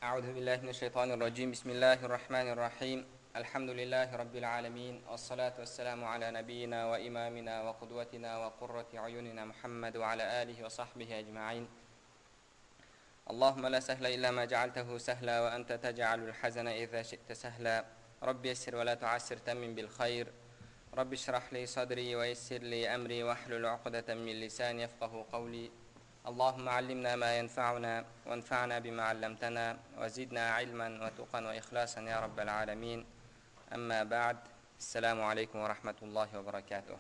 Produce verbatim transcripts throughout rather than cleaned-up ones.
أعوذ بالله من الشيطان الرجيم بسم الله الرحمن الرحيم الحمد لله رب العالمين والصلاة والسلام على نبينا وإمامنا وقدوتنا وقرة عيوننا محمد وعلى آله وصحبه أجمعين اللهم لا سهل إلا ما جعلته سهلا وأنت تجعل الحزن إذا شئت سهلا رب يسر ولا تعسر تمن بالخير رب اشرح لي صدري ويسر لي أمري واحلل عقدة من لساني يفقه قولي اللهم علمنا ما ينفعنا وانفعنا بما علمتنا وزدنا علما وتقا وإخلاصا يا رب العالمين أما بعد السلام عليكم ورحمة الله وبركاته.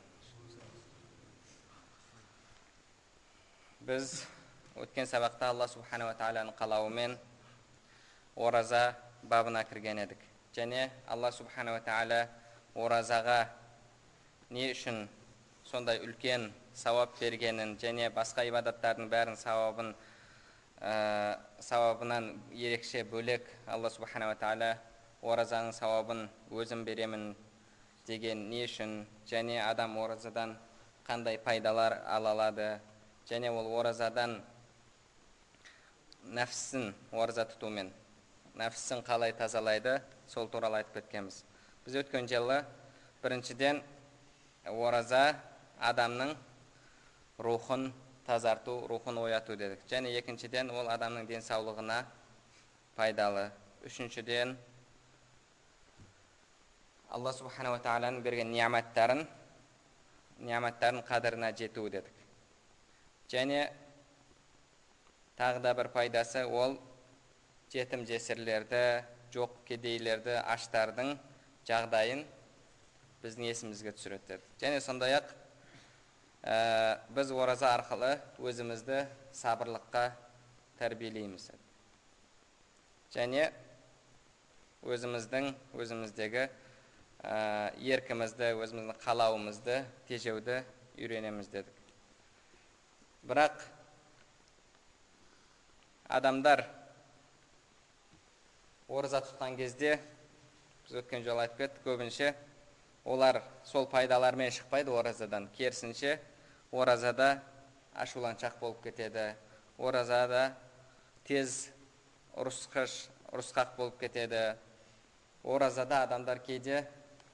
Biz o'tgan sabaqda Alloh subhanahu va taolaning qalavomen o'raza babına kirgan edik. Және Alloh subhanahu va taola o'razaga ne үшін сондай үлкен сауап бергенін және басқа ибадаттардың бәрін сауабын сауабынан ерекше бөлек Алла субханала ва тағала оразаның сауабын өзім беремін деген не үшін және адам оразадан қандай пайдалар ала алады және ол оразадан нәпсісін ораза тұтумен нәпсісін қалай тазалайды сол туралы айтып кеткенбіз. Біз өткен жылы біріншіден ораза адамның рухын тазарту, рухын ояту дедік. Және екіншіден ол адамның денсаулығына пайдалы. Үшіншіден Алла субханала ва тағаланың берген нияматтарын, нияматтарын қадіріне жету дедік. Және тағы да бір пайдасы ол жетім жесірлерді, жоқ кедейлерді, аштардың жағдайын біздің есімізге түсіреді дедік. Және сондай-ақ біз ораза арқылы өзімізді сабырлыққа тәрбиелейміз. Және өзіміздің өзіміздегі еркімізді, өзіміздің қалауымызды тежеуді үйренеміз дедік. Бірақ адамдар ораза тұтқан кезде біз өткен жолы айтып кеттік, көбінше олар сол пайдалармен шықпайды оразадан. Керісінше оразада ашуланшақ болып кетеді. Оразада тез ұрысқыш, ұрысқақ болып кетеді. Оразада адамдар кейде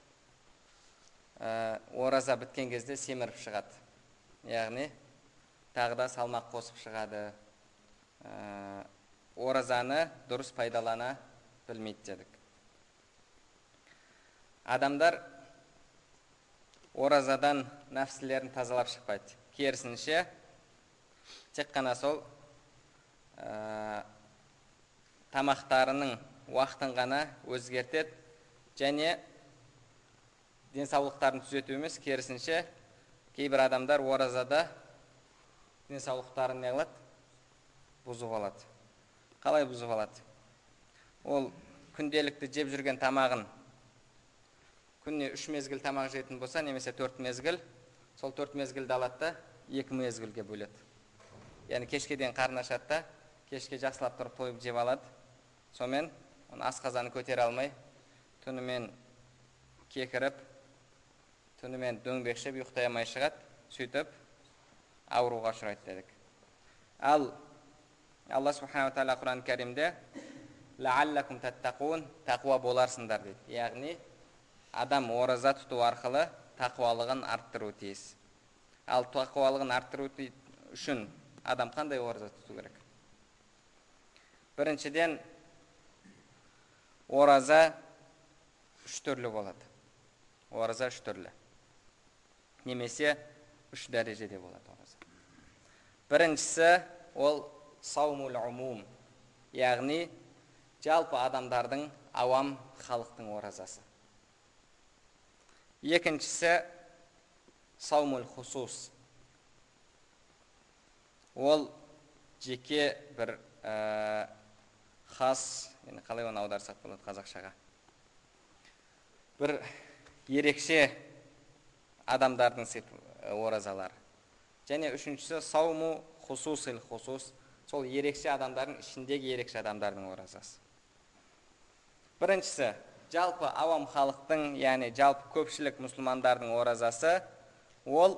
ораза біткен кезде семіріп шығады. Яғни тағы да салмақ қосып шығады. Оразаны дұрыс пайдалана білмейді дедік. Адамдар оразадан нәпсілерін тазалап шықпайды. Керісінше тек қана сол тамақтарының уақытын ғана өзгертеді және денсаулықтарын түзету емес, керісінше кейбір адамдар оразада денсаулықтарын не қылады? Бұзып алады. Қалай бұзып алады? Ол күнделікті жеп жүрген тамағын күніне үш мезгіл тамақ жейтін болса, немесе төрт мезгіл, сол төрт мезгілді алады да екі мезгілге бөледі. Яғни кешке дейін қарны ашады да, кешке жақсылап тұрып тойып жеп алады. Сонымен асқазаны көтере алмай, түнімен кекіріп, түнімен дөңбекшіп, ұйықтай алмай шығады, сөйтіп ауруға ұшырайды дедік. Ал Алла субханала ва тағала Құран кәрімде «Лааллакум таттақун» тақуа боларсыңдар дейді. Яғни адам ораза тұту арқылы тақуалығын арттыру тиіс. Ал тақуалығын арттыру үшін адам қандай ораза тұту керек? Біріншіден, ораза үш түрлі болады. Ораза үш түрлі. Немесе үш дәрежеде болады ораза. Біріншісі ол саумул умум, яғни жалпы адамдардың, авам халықтың оразасы. Екіншісі саумул хусус. Ол жеке бір хас, қалай оны аударсақ болады қазақшаға, бір ерекше адамдардың оразалары. Және үшіншісі сауму хусусил хусус, сол ерекше адамдардың ішіндегі ерекше адамдардың оразасы. Біріншісі жалпы авам халықтың, яғни жалпы көпшілік мұсылмандардың оразасы, ол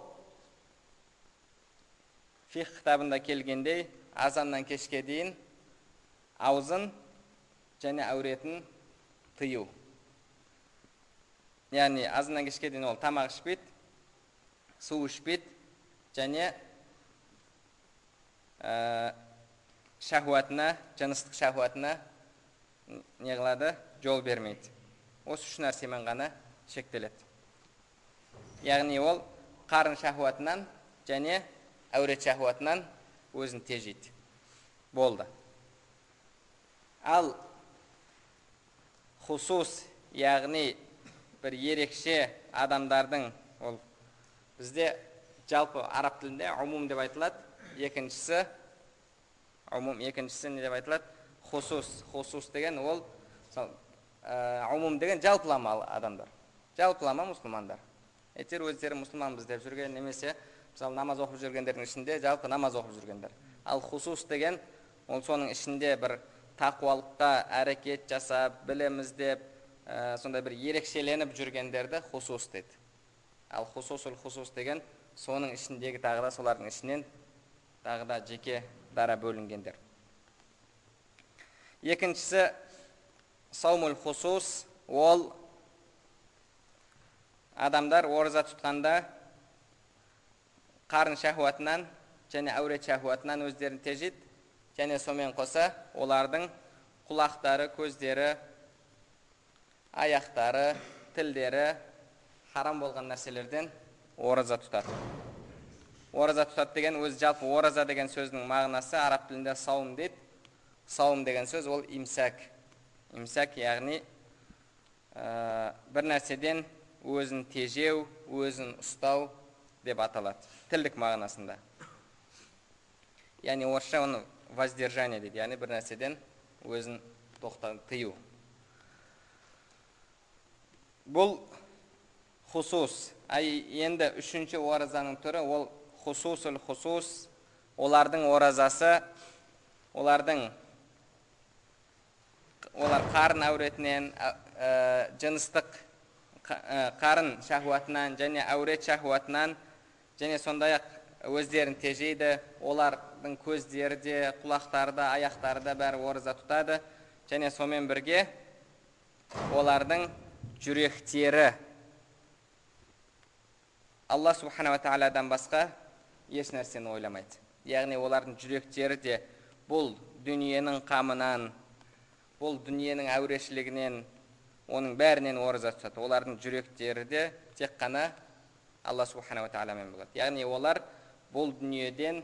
фиқ кітабында келгендей азаннан кешке дейін аузын және әуретін тыю. Яғни азынан кешке дейін ол тамақ ішпейді, су ішпейді, және ә, шахуатына, жыныстық шахуатына не қылады, жол бермейді. Осы үш нәрсемен ғана шектеледі. Яғни ол қарын шахуатынан және әурет шахуатынан өзін тежейді. Болды. Ал хусус, яғни бір ерекше адамдардың, ол бізде жалпы араб тілінде умум деп айтылады. Екіншісі, умум, екіншісі не деп айтылады? Хусус. Хусус деген ол, умум деген жалпылама адамдар. Жалпылама мұсылмандар. Әйтеуір өздері мұсылманбыз деп жүрген, немесе мысалы намаз оқып жүргендердің ішінде жалпы намаз оқып жүргендер. Ал хусус деген ол соның ішінде бір тақуалыққа әрекет жасап, білеміз деп, ә, сондай бір ерекшеленіп жүргендерді хусус дейді. Ал хусусул хусус деген соның ішіндегі тағы да солардың ішінен тағы да жеке дара бөлінгендер. Екіншісі саумул хусус, ол адамдар ораза тұтқанда қарын шахуатынан және әурет шахуатынан өздерін тежейді, және сонымен қоса олардың құлақтары, көздері, аяқтары, тілдері харам болған нәрселерден ораза тұтады. Ораза тұтады деген өз жалпы ораза деген сөздің мағынасы араб тілінде саум дейді. Саум деген сөз ол имсак. Имсак яғни ә, бір нәрседен өзін тежеу, өзін ұстау деп аталады. Тілдік мағынасында. Яғни орысша оны воздержание дейді. Яғни бір нәрседен өзін тоқтату, тыю. Бұл хусус. Ай енді үшінші оразаның түрі ол хусусул хусус. Олардың оразасы, олардың олар қарын әуретінен, ә, жыныстық қарын шахуатынан және әурет шахуатынан және сондай-ақ өздерін тежейді. Олардың көздері де, құлақтары да, аяқтары да бәрі ораза тұтады. Және сонымен бірге олардың жүректері Алла субхана ва тағаладан басқа еш нәрсені ойламайды. Яғни олардың жүректері де бұл дүниенің қамынан, бұл дүниенің әурешілігінен, оның бәрінен ораза тұтады. Олардың жүректері де тек қана Алла субхана ва тағаламен болады. Яғни олар бұл дүниеден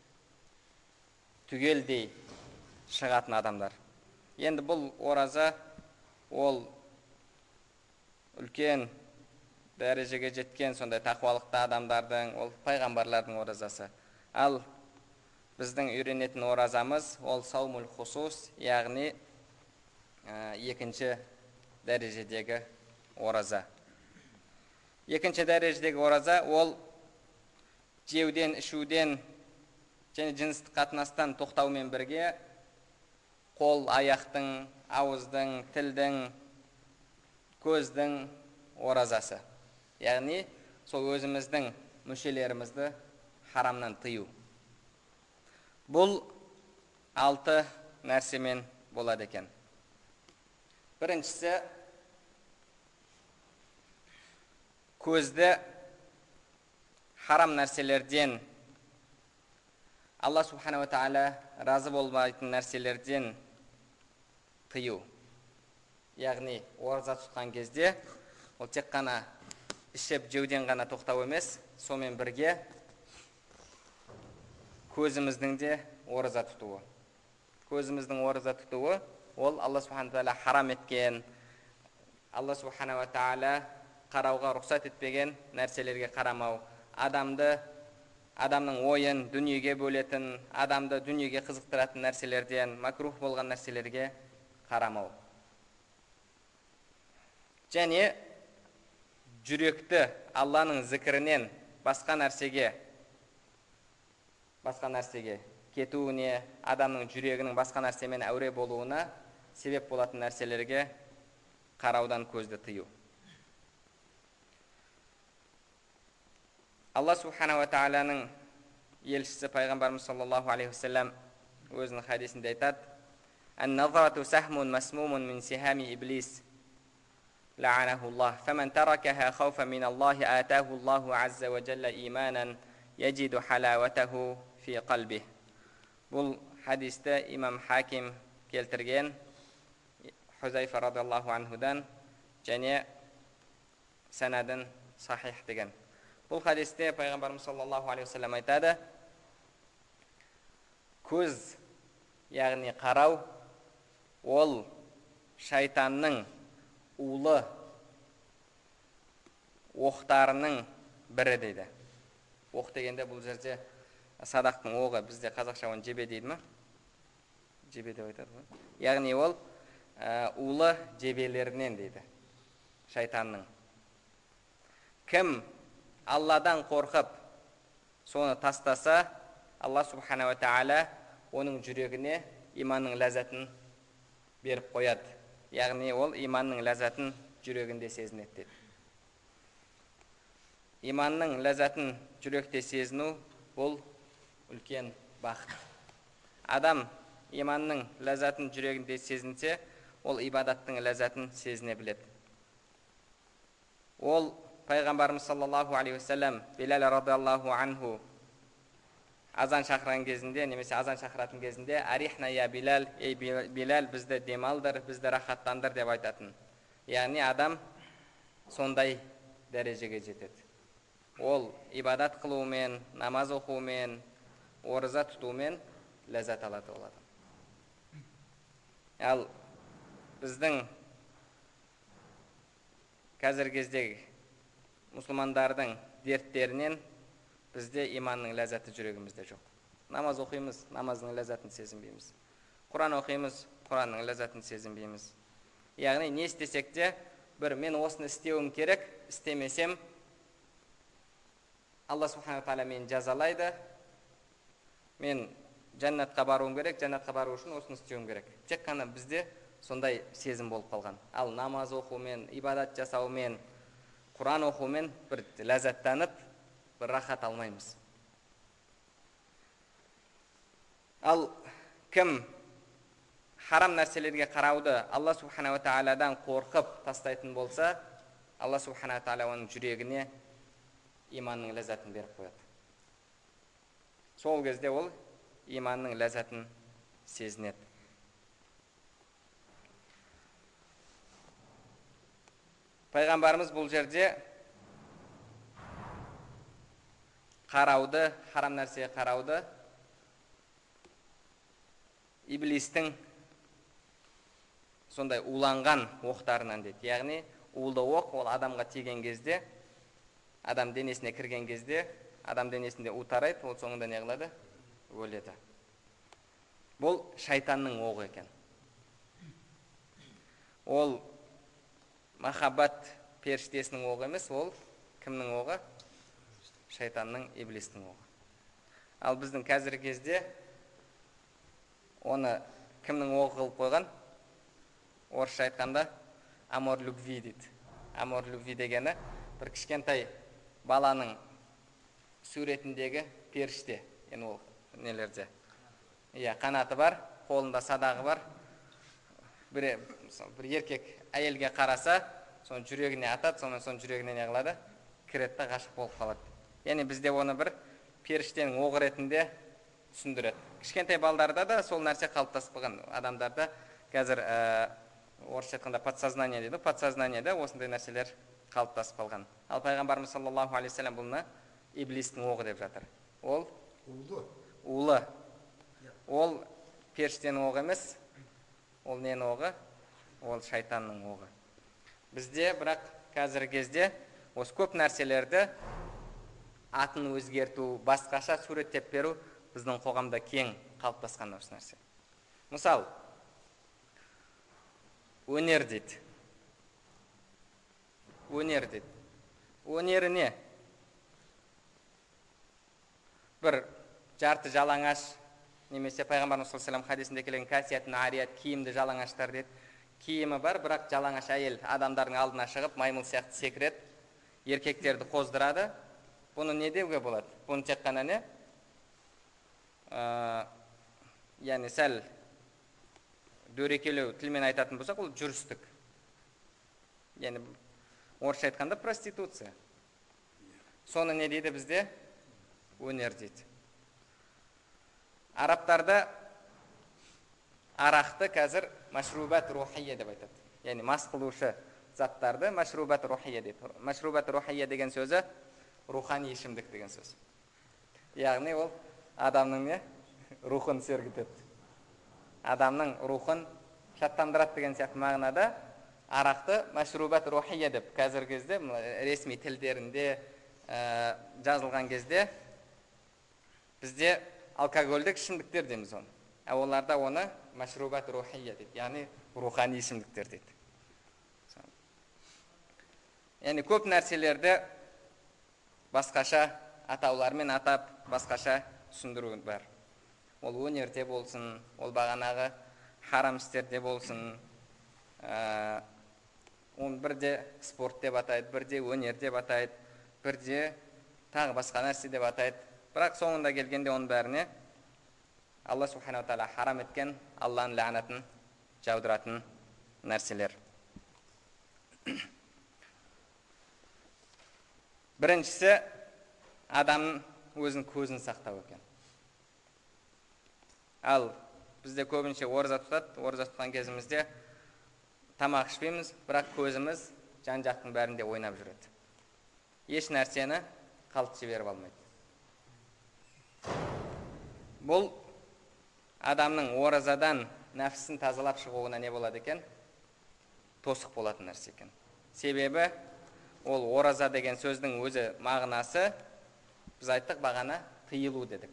түгелдей шығатын адамдар. Енді бұл ораза ол үлкен дәрежеге жеткен сондай тақуалықты адамдардың, ол пайғамбарлардың оразасы. Ал біздің үйренетін оразамыз ол саумул хусус, яғни ә, екінші дәрежедегі ораза. Екінші дәрежедегі ораза ол жеуден, ішуден және жыныстық қатынастан тоқтаумен бірге қол, аяқтың, ауыздың, тілдің, көздің оразасы. Яғни сол өзіміздің мүшелерімізді харамнан тыю. Бұл алты нәрсемен болады екен. Біріншісі, көзді харам нәрселерден, Алла субхана ва тағала разы болмайтын нәрселерден тыю. Яғни ораза тұтқан кезде ол тек қана ішіп жеуден ғана тоқтау емес, сонымен бірге көзіміздің де ораза тұтуы. Көзіміздің ораза тұтуы ол Алла субхана ва тағала харам еткен, Алла субхана ва тағала қарауға рұқсат етпеген нәрселерге қарамау, адамды, адамның ойын дүниеге бөлетін, адамды дүниеге қызықтыратын нәрселерден, макрух болған нәрселерге қарамау. Және жүректі Алланың зікірінен басқа нәрсеге, басқа нәрсеге кетуіне, адамның жүрегінің басқа нәрсемен әуре болуына себеп болатын нәрселерге қараудан көзді тыю. Алла субхана ва тағаланың елшісі пайғамбарымыз саллаллаху алейхи вассалам өзінің хадисінде айтады: النظرة سهم مسموم من سهام إبليس لعنه الله فمن تركها خوفا من الله آتاه الله عز وجل إيمانا يجد حلاوته في قلبه. Бұл хадисті имам Хаким келтірген Хузайфа радиаллаху анхудан және санадын сахих деген. Бұл хадисте пайғамбарымыз саллаллаху алейхи вассалам айтады: көз, яғни қарау, ол шайтанның улы оқтарының бірі дейді. Оқ дегенде бұл жерде садақтың оғы, бізде қазақша оны жебе дейді ма? Жебе деп айтады ғой. Яғни ол улы жебелерінен дейді, шайтанның. Кім Алладан қорқып соны тастаса, Алла субхана ва тағала оның жүрегіне иманның ләззатын беріп қояды. Яғни ол иманның ләззатын жүрегінде сезінеді дейді. Иманның ләззатын жүректе сезіну бұл үлкен бақыт. Адам иманның ләззатын жүрегінде сезінсе, ол ибадаттың ләззатын сезіне біледі. Ол пайғамбарымыз саллаллаху алейхи вассалам Билал радиаллаху анху азан шақырған кезінде, немесе азан шақыратын кезінде, арихна я Билал, ей Билал, бізді демалдыр, бізді рахаттандыр деп айтатын. Яғни адам сондай дәрежеге жетеді. Ол ибадат қылуымен, намаз оқуымен, ораза тұтуымен ләззат алады ол адам. Ал біздің қазіргі кездегі мұсылмандардың дерттерінен бізде иманның ләззаты жүрегімізде жоқ. Намаз оқимыз, намаздың ләззатын сезінбейміз. Құран оқимыз, Құранның ләззатын сезінбейміз. Яғни не істесек те, бір мен осыны істеуім керек, істемесем Алла субхана тағала мені жазалайды. Мен жәннатқа баруым керек, жәннатқа бару үшін осыны істеуім керек. Тек қана бізде сондай сезім болып қалған. Ал намаз оқумен, ибадат жасаумен, Құран оқумен бір ләззаттанып, бір рахат алмаймыз. Ал кім харам нәрселерге қарауды Алла субхана ва тағаладан қорқып тастайтын болса, Алла субхана тағала оның жүрегіне иманның ләззатын беріп қояды. Сол кезде ол иманның ләззатын сезінеді. Пайғамбарымыз бұл жерде қарауды, харам нәрсеге қарауды иблистің сондай уланған оқтарынан дейді. Яғни улы оқ ол адамға тиген кезде, адам денесіне кірген кезде, адам денесінде у тарайды, ол соңында не қылады? Өледі. Бұл шайтанның оғы екен. Ол махаббат періштесінің оғы емес, ол кімнің оғы? Шайтанның, иблистің оғы. Ал біздің қазіргі кезде оны кімнің оғы қылып қойған? Орысша айтқанда амор любви дейді. Амор любви дегені бір кішкентай баланың суретіндегі періште. Енді ол нелерде. Иә, қанаты бар, қолында садағы бар. Бір, бір еркек әйелге қараса, соны жүрегіне атады, соны соны жүрегіне не қылады? Кіреді де ғашық болып қалады. Яғни бізде оны бір періштенің оғы ретінде түсіндіреді. Кішкентай балдарда да сол нәрсе қалыптасып қалған. Адамдарда қазір орысша айтқанда подсознание дейді, подсознаниеда осындай нәрселер қалыптасып қалған. Ал пайғамбарымыз саллаллаху алейхи вассалам бұны иблистің оғы деп жатыр. Ол улы. Улы. Ол періштенің оғы емес, ол ненің оғы? Ол шайтанның оғы. Бізде бірақ қазіргі кезде осы көп нәрселерді атын өзгерту, басқаша суреттеп беру біздің қоғамда кең қалыптасқан осы нәрсе. Мысал, өнер дейді. Өнер дейді. Өнері не? Бір жарты жалаңаш, немесе пайғамбарымыз саллаллаху алейхи ва саллям хадисінде келген касиятун арият, киімді жалаңаштар дейді. Киімі бар, бірақ жалаңаш әйел адамдардың алдына шығып, маймыл сияқты секіреді, еркектерді қоздырады. Бұны не деуге болады? Бұны тек қана не? Яғни сәл дөрекелеу тілмен айтатын болсақ, ол жүрістік. Яғни орысша айтқанда проституция. Соны не дейді бізде? Өнер дейді. Арабтарда арақты қазір машрубат рухия деп айтады. Яғни мас қылушы заттарды машрубат рухия дейді. Машрубат рухия деген сөзі рухани ішімдік деген сөз. Яғни ол адамның не? Рухын сергітеді. Адамның рухын шаттандырады деген сияқты мағынада арақты машрубат рухия деп қазіргі кезде ресми тілдерінде ә, жазылған кезде бізде алкогольдік ішімдіктер дейміз оны. Ә оларда оны машрубат рухия дейді, яғни рухани ішімдіктер дейді. Яғни көп нәрселерді басқаша атаулармен атап, басқаша түсіндіру бар. Ол өнерде болсын, ол бағанағы харам істерде болсын, ә, оны бірде спорт деп атайды, бірде өнер деп атайды, бірде тағы басқа нәрсе деп атайды. Бірақ соңында келгенде оның бәріне Алла субхана ва тағала харам еткен, Алланың ләғнатын жаудыратын нәрселер. Біріншісі, адамның өзінің көзін сақтау екен. Ал бізде көбінше ораза тұтады, ораза тұтқан кезімізде тамақ ішпейміз, бірақ көзіміз жан-жақтың бәрінде ойнап жүреді. Еш нәрсені қалт жіберіп алмайды. Бұл адамның оразадан нәпсісін тазалап шығуына не болады екен? Тосық болатын нәрсе екен. Себебі ол ораза деген сөздің өзі мағынасы, біз айттық бағана тыйылу дедік.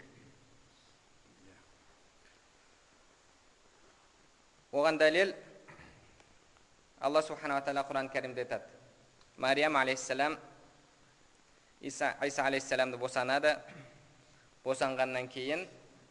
Оған дәлел Алла субхана ва тағала Құран кәрімде айтады. Мариям алейхиссалам Иса алейхиссаламды босанады. Босанғаннан кейін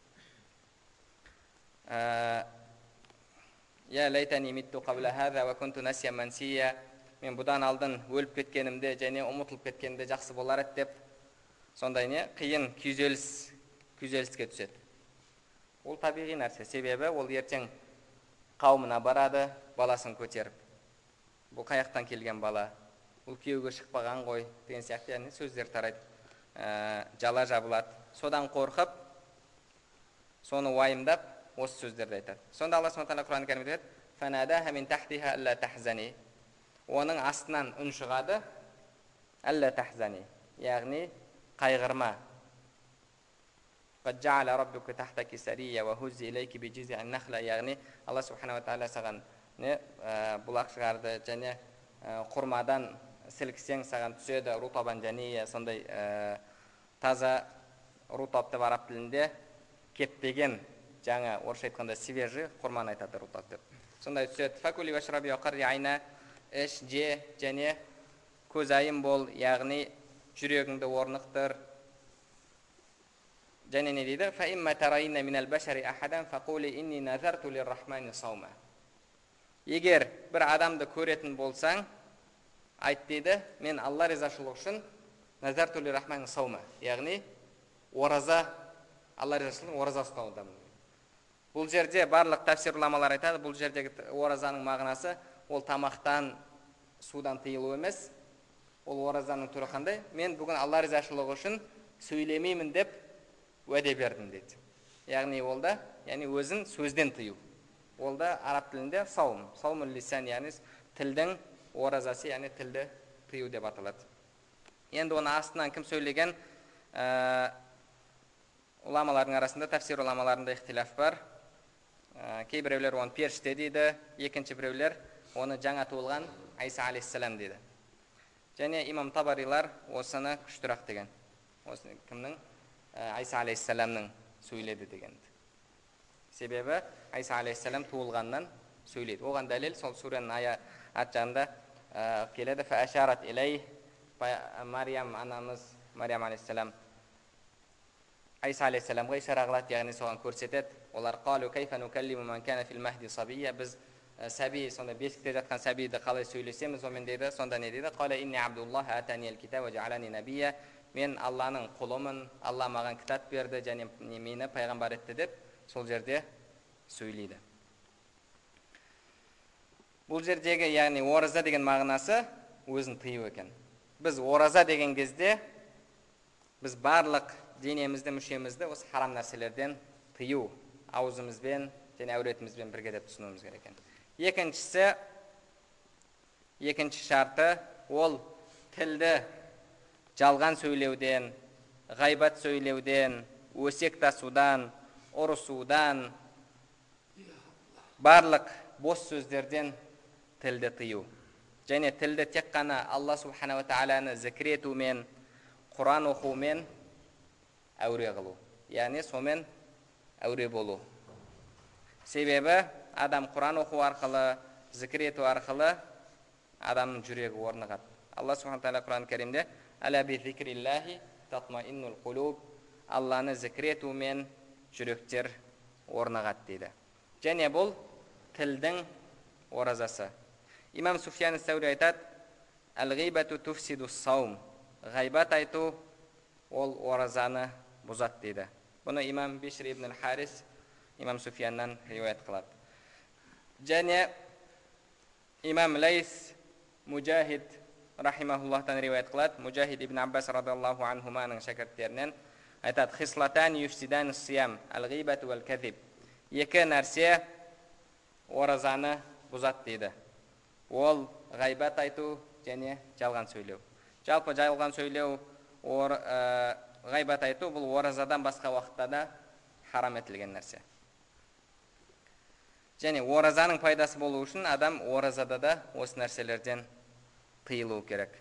Я лайтани митту қабла хаза ва кунту насия мансия. Мен бұдан алдын өліп кеткенімде және ұмытылып кеткенімде жақсы болар еді деп сондай не қиын күйзеліс күйзеліске түседі. Ол табиғи нәрсе. Себебі ол ертең қауымына барады, баласын көтеріп. Бұл қаяқтан келген бала, бұл күйеуге шықпаған ғой деген сияқты яғни сөздер тарайды, ә, жала жабылады. Содан қорқып, соны уайымдап, осы сөздерді айтады. Сонда Алла субхана ва тағала Құран кәрімде айтады: "Фанадаха мин тахтиха алла тахзани." Оның астынан үн шығады, алла тахзани, яғни қайғырма. "Қад жа'ала раббука тахтаки сария ва хуззи илайки би жиз'ин нахла." Яғни Алла субхана ва тағала саған не бұлақ шығарды және құрмадан сілкісең саған түседі, рутабан және сондай таза рутаб деп араб тілінде кеппеген, жаңа орысша айтқанда свежий құрманы айтады рутаб деп. Сондай түседі. "Факули вашраби ва қарри айна." Іш, же және көзайым бол, яғни жүрегіңді орнықтыр. Және не дейді? "Фа имма тарайна минал башари ахадан фақули инни назарту лиррахмани саума." Егер бір адамды көретін болсаң, айт дейді, мен Алла ризашылығы үшін назарту лиррахмани саума, яғни ораза, Алла ризашылығын ораза ұстаудамын. Бұл жерде барлық тәфсир уламалар айтады, бұл жердегі оразаның мағынасы ол тамақтан, судан тыйылу емес. Ол оразаның түрі қандай? Мен бүгін Алла ризашылығы үшін сөйлемеймін деп уәде бердім дейді. Яғни ол да, яғни өзін сөзден тыю. Ол да араб тілінде саум, саумул лисан, яғни тілдің оразасы, яғни тілді тыю деп аталады. Енді оны астынан кім сөйлеген? Уламалардың арасында, тәфсир уламаларында ихтилаф бар. Кейбіреулер оны періште дейді, екінші біреулер оны жаңа туылған Айса алейхиссалам дейді. Және имам Табарилар осыны күштірақ деген. Осы кімнің? Айса алейхиссаламның сөйледі дегенді. Себебі Айса алейхиссалам туылғаннан сөйлейді. Оған дәлел сол сүренің аят жағында келеді. Фәашарат илей, Мариям анамыз, Мариям алейхиссалам Айса алейхиссаламға ишара қылады, яғни соған көрсетеді. Олар қалу кайфа нукаллиму ман кана фил махди сабия. Біз сәби, сонда бесікте жатқан сәбиді қалай сөйлесеміз омен дейді. Сонда не дейді? Қала инни абдуллах атаниял китаб ва жаалани набия. Мен Алланың құлымын, Алла маған кітап берді және мені пайғамбар етті деп сол жерде сөйлейді. Бұл жердегі, яғни ораза деген мағынасы өзін тыю екен. Біз ораза деген кезде біз барлық денемізді, мүшемізді осы харам нәрселерден тыю, аузымызбен және әуретімізбен бірге деп түсінуіміз керек екен. Екіншісі, екінші шарты ол тілді жалған сөйлеуден, ғайбат сөйлеуден, өсек тасудан, ұрысудан, барлық бос сөздерден тілді тыю. Және тілді тек қана Алла субханала тағаланы зікір етумен, Құран оқумен әуре қылу. Яғни сомен әуре болу. Себебі адам Құран оқу арқылы, зікір ету арқылы адамның жүрегі орнығады. Алла субханала тағала Құран кәрімде «Әла би зикриллахи татмаиннул қулуб» Алланы зікір етумен жүректер орнығады дейді. Және бұл тілдің оразасы. Имам Суфиян ас-Саури айтады: «Әл-ғибату туфсиду саум». Ғайбат айту ол оразаны бұзады дейді. Бұны имам Бишр ибн ал-Харис имам Суфияннан риуаят қылады. Және имам Лайс Мужахид рахимахуллахтан риуаят қылады. Мужахид ибн Аббас радиаллаху анхуманың шәкірттерінен айтады: «Хислатан юфсидан сиям, әл-ғибату вәл-кәзиб». Екі нәрсе оразаны бұзады дейді. Ол ғайбат айту және жалған сөйлеу. Жалпы жалған сөйлеу, ғайбат айту бұл оразадан басқа уақытта да харам етілген нәрсе. Және оразаның пайдасы болу үшін адам оразада да осы нәрселерден тыйылу керек.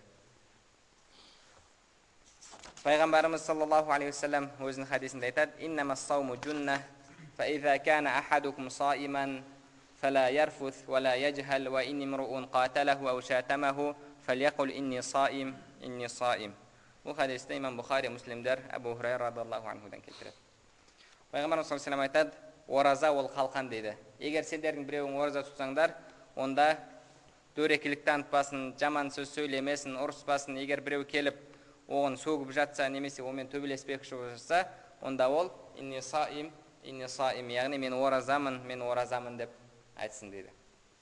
Пайғамбарымыз саллаллаху алейхи вассалам өзінің хадисінде айтады: «Иннамас сауму джунна, фа иза кана ахадукум саиман, фала ярфуth, вала яджхал, ва инни мруун qatalahu ау шатамаху, фальяқул инни саим, инни саим». Бұл хадисті имам Бухари, муслимдер Абу Хурайра радиаллаху анхудан келтіреді. Пайғамбарымыз саллаллаху алейхи вассалам айтады: ораза ол қалқан дейді. Егер сендердің біреуің ораза тұтсаңдар, онда дөрекілік танытпасын, жаман сөз сөйлемесін, ұрыспасын. Егер біреу келіп оған сөгіп жатса, немесе онымен төбелеспекші болса, онда ол инни саим, инни саим, яғни мен оразамын, мен оразамын деп айтсын дейді.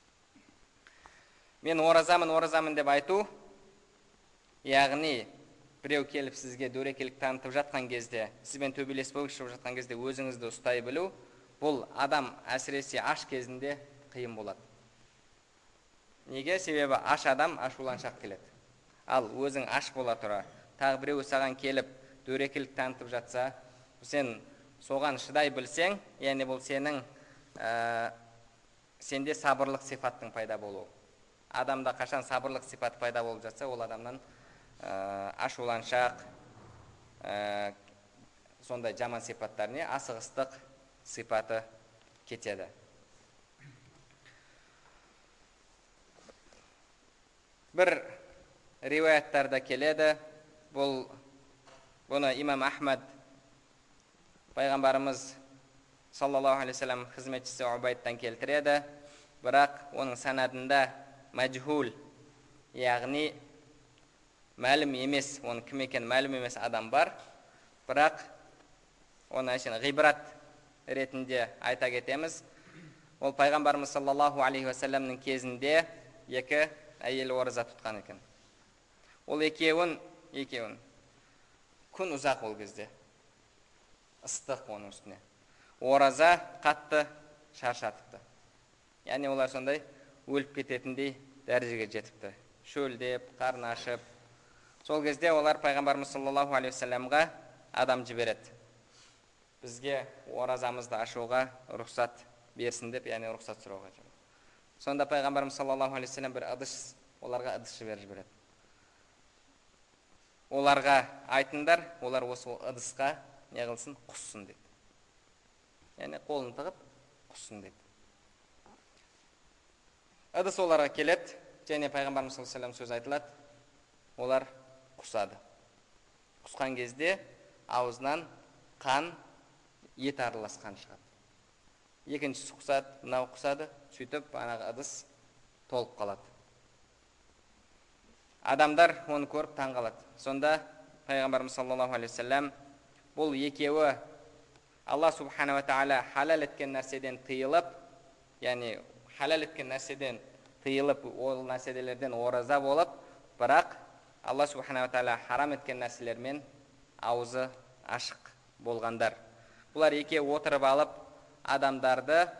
Мен оразамын, оразамын деп айту, яғни біреу келіп сізге дөрекілік танытып жатқан кезде, сізбен төбелеспекші болып жатқан кезде өзіңізді ұстай білу, бұл адам әсіресе аш кезінде қиын болады. Неге? Себебі аш адам ашуланшақ келеді. Ал өзің аш бола тұра, тағы біреу саған келіп дөрекілік танытып жатса, сен соған шыдай білсең, яғни бұл сенің ә, сенде сабырлық сипаттың пайда болуы. Адамда қашан сабырлық сипат пайда болып жатса, ол адамнан ә, ашуланшақ, ә, сондай жаман сипаттар, не асығыстық сипаты кетеді. Бір риуаяттарда келеді, бұл бұны имам Ахмад пайғамбарымыз саллаллаху алейхи вассалам қызметшісі Убайдтан келтіреді, бірақ оның санадында мәжхул, яғни мәлім емес, оның кім екен мәлім емес адам бар, бірақ оны әшейін ғибрат ретінде айта кетеміз. Ол пайғамбарымыз саллаллаху алейхи вассаламның кезінде екі әйел ораза тұтқан екен. Ол екеуін, екеуін күн ұзақ ол кезде, ыстық оның үстіне. Ораза қатты шаршатыпты. Яғни олар сондай өліп кететіндей дәрежеге жетіпті. Шөлдеп, қарны ашып. Сол кезде олар пайғамбарымыз саллаллаху алейхи вассаламға адам жібереді. Бізге оразамызды ашуға рұқсат берсін деп, яғни рұқсат сұрауға жібереді. Сонда пайғамбарымыз саллаллаху алейхи вассалам бір ыдыс, оларға ыдыс жіберіп жібереді. Оларға айтыңдар, олар осы ыдысқа не қылсын, құссын дейді. Яғни қолын тығып құссын дейді. Ыдыс оларға келеді, және пайғамбарымыз саллаллаху алейхи вассалам сөз айтылады. Олар құсады. Құсқан кезде аузынан қан, ет араласқан шығады. Екіншісі құсады, мынау құсады, сөйтіп анағы ыдыс толып қалады. Адамдар оны көріп таң қалады. Сонда пайғамбарымыз саллаллаху алейхи вассалам бұл екеуі Алла субханала тағала халал еткен нәрседен тыйылып, яғни халал еткен нәрседен тыйылып, ол нәрселерден ораза болып, бірақ Алла субханала тағала харам еткен нәрселермен аузы ашық болғандар. Бұлар екеуі отырып алып, адамдарды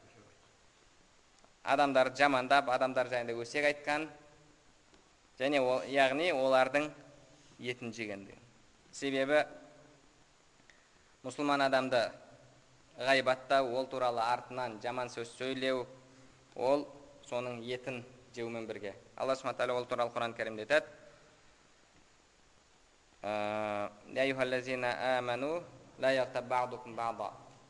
адамдарды жамандап, адамдар жайында өсек айтқан, және яғни олардың етін жегенді. Себебі мұсылман адамды ғайбаттау, ол туралы артынан жаман сөз сөйлеу, ол соның етін жеумен бірге. Алла субханала тағала ол туралы Құран кәрімде айтады: "Я айюхаллазина аману ла яғтаб баъдукум баъда".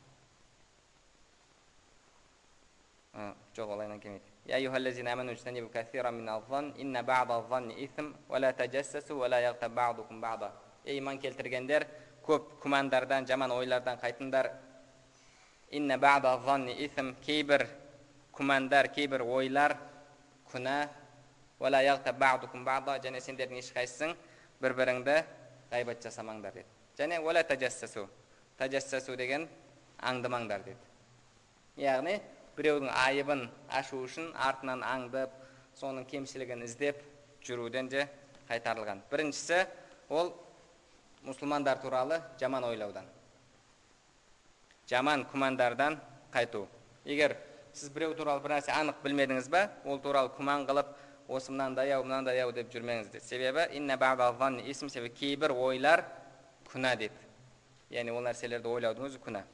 Жоқ, олайынан келмейді. "Я айюхаллазина аману жтанибу кафиран миназ-занн, инна баъдаз-занни исм, ва ла таджассасу, ва ла яғтаб баъдукум баъда". Ей иман келтіргендер, көп күмәндардан, жаман ойлардан қайтыңдар. Инна баъдаз-занни исм, кейбір күмәндар, кейбір ойлар күнә. Ва ла яғтаб баъдукум баъда, және сендердің ешқайсың бір-біріңді ғайбат жасамаңдар деді. Және ва ла таджассасу, таджассасу деген аңдымаңдар деді. Яғни біреудің айыбын ашу үшін артынан аңдып, соның кемшілігін іздеп жүруден де қайтарылған. Біріншісі ол мұсылмандар туралы жаман ойлаудан, жаман күмәндардан қайту. Егер сіз біреу туралы бір нәрсе анық білмедіңіз ба, ол туралы күмән қылып, осы мынандай ау, мынандай ау деп жүрмеңіз деді. Себебі инна баъдаз-занни исм, себебі кейбір ойлар күнә деді. Яғни ол нәрселерді ойлаудың өзі күнә.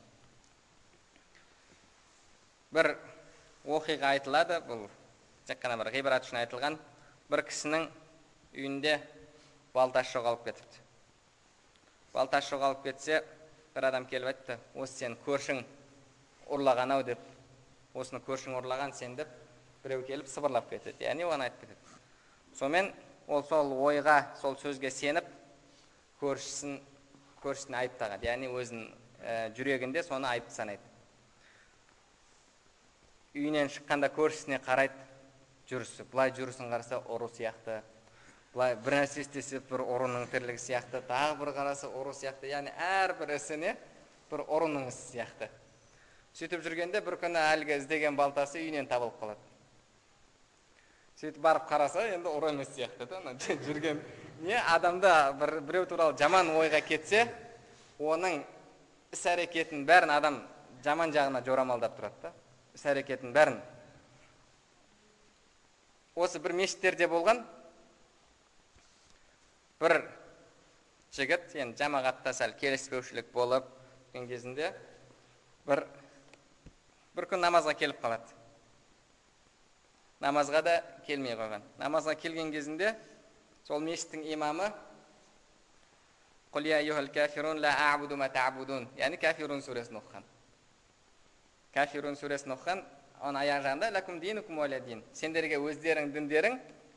Бір оқиға айтылады, бұл тек қана бір ғибрат үшін айтылған. Бір кісінің үйінде балташ жоғалып кетіпті. Балташ жоғалып кетсе, бір адам келіп айтты: "Осы сен көршің ұрлаған ау" деп. "Осыны көршің ұрлаған сен" деп біреу келіп сыбырлап кетеді. Яғни оған айтып кетеді. Сонымен ол сол ойға, сол сөзге сеніп, көршісін көршісін айыптаған. Яғни өзінің жүрегінде соны айыпты санайды. Үйінен шыққанда көршісіне қарайды, жүрісі. Бұлай жүрісін қараса ұры сияқты. Бұлай бір нәрсе істесе бір ұрының тірлігі сияқты, тағы бір қарасы ұры сияқты. Яғни әрбір ісіне бір ұрының ісі сияқты. Сөйтіп жүргенде бір күні әлгі іздеген балтасы үйінен табылып қалады. Сөйтіп барып қараса, енді ұры емес сияқты да, жүрген. Не адамда бір біреу туралы жаман ойға кетсе, оның іс-әрекетін бәрін адам жаман жағына жорамалдап тұрады да. Іс-әрекетін бәрін. Осы бір мешіттерде болған бір жігіт, енді жамағатта сәл келіспеушілік болып кеткен кезінде бір бір күн намазға келіп қалады. Намазға да келмей қойған. Намазға келген кезінде сол мешіттің имамы "Қул я айюхал кафирун ла аъбуду ма таъбудун", яғни Кафирун сүресін оқыған. Кафирун сүресін оқыған, оның аяқ жағында лакум динукум уалия дин. Сендерге өздерің діндерің,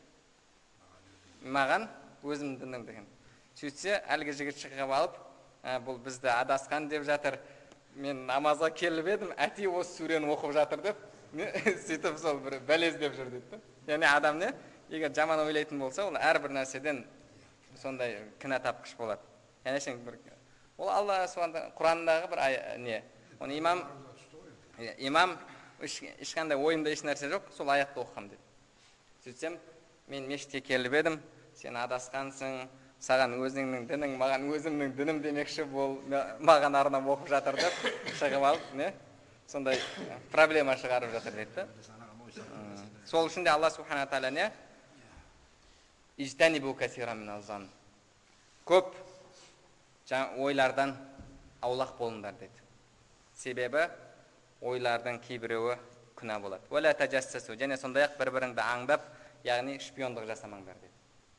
маған өзім дінім деген. Сөйтсе, әлгі жігіт шығып алып, бұл бізді адасқан деп жатыр. Мен намазға келіп едім, әти осы сүрені оқып жатыр деп, сөйтіп сол бір бәлез деп жүр дейді. Яғни адам не? Егер жаман ойлайтын болса, ол әрбір нәрседен сондай кінә тапқыш болады. Яғни бір ол Алла Құранындағы бір не? Оны имам имам ешқандай ойымда еш нәрсе жоқ, сол аятты оқығам деді. Сөйтсем, мен мешітке келіп едім, сен адасқансың, саған өзіңнің дінің, маған өзімнің дінім демекші бол, маған арнап оқып жатыр деп шығып алып, не? Сондай проблема шығарып жатыр дейді. Сол үшін де Алла субхана тағала не? Ижтанибу касиран миназ-занн. Көп ойлардан аулақ болыңдар дейді. Себебі ойлардың кейбіреуі күнә болады. Ва ла таджассасу, және сондай-ақ бір-біріңді аңдап, яғни шпиондық жасамаңдар дейді.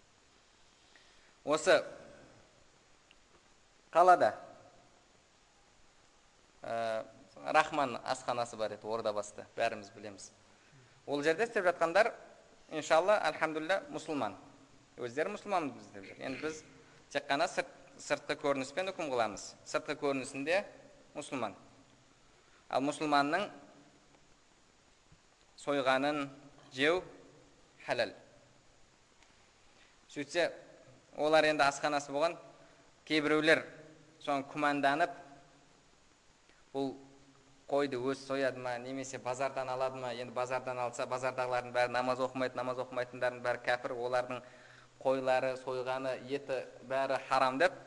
Осы қалада Рахман асханасы бар еді, Ордабасыда, бәріміз білеміз. Ол жерде істеп жатқандар, иншалла, альхамдулилля, мұсылман. Өздері мұсылман біздер. Енді біз тек қана сыртқы көрініспен үкім қыламыз. Сыртқы көрінісінде мұсылман. Ал мұсылманның сойғанын жеу халал. Сөйтсе, олар енді асханасы болған, кейбіреулер соң күмәнданып, бұл қойды өз сояды ма, немесе базардан алады ма? Енді базардан алса, базардағылардың бәрі намаз оқымайды, намаз оқымайтындардың бәрі кәпір, олардың қойлары, сойғаны, еті бәрі харам деп.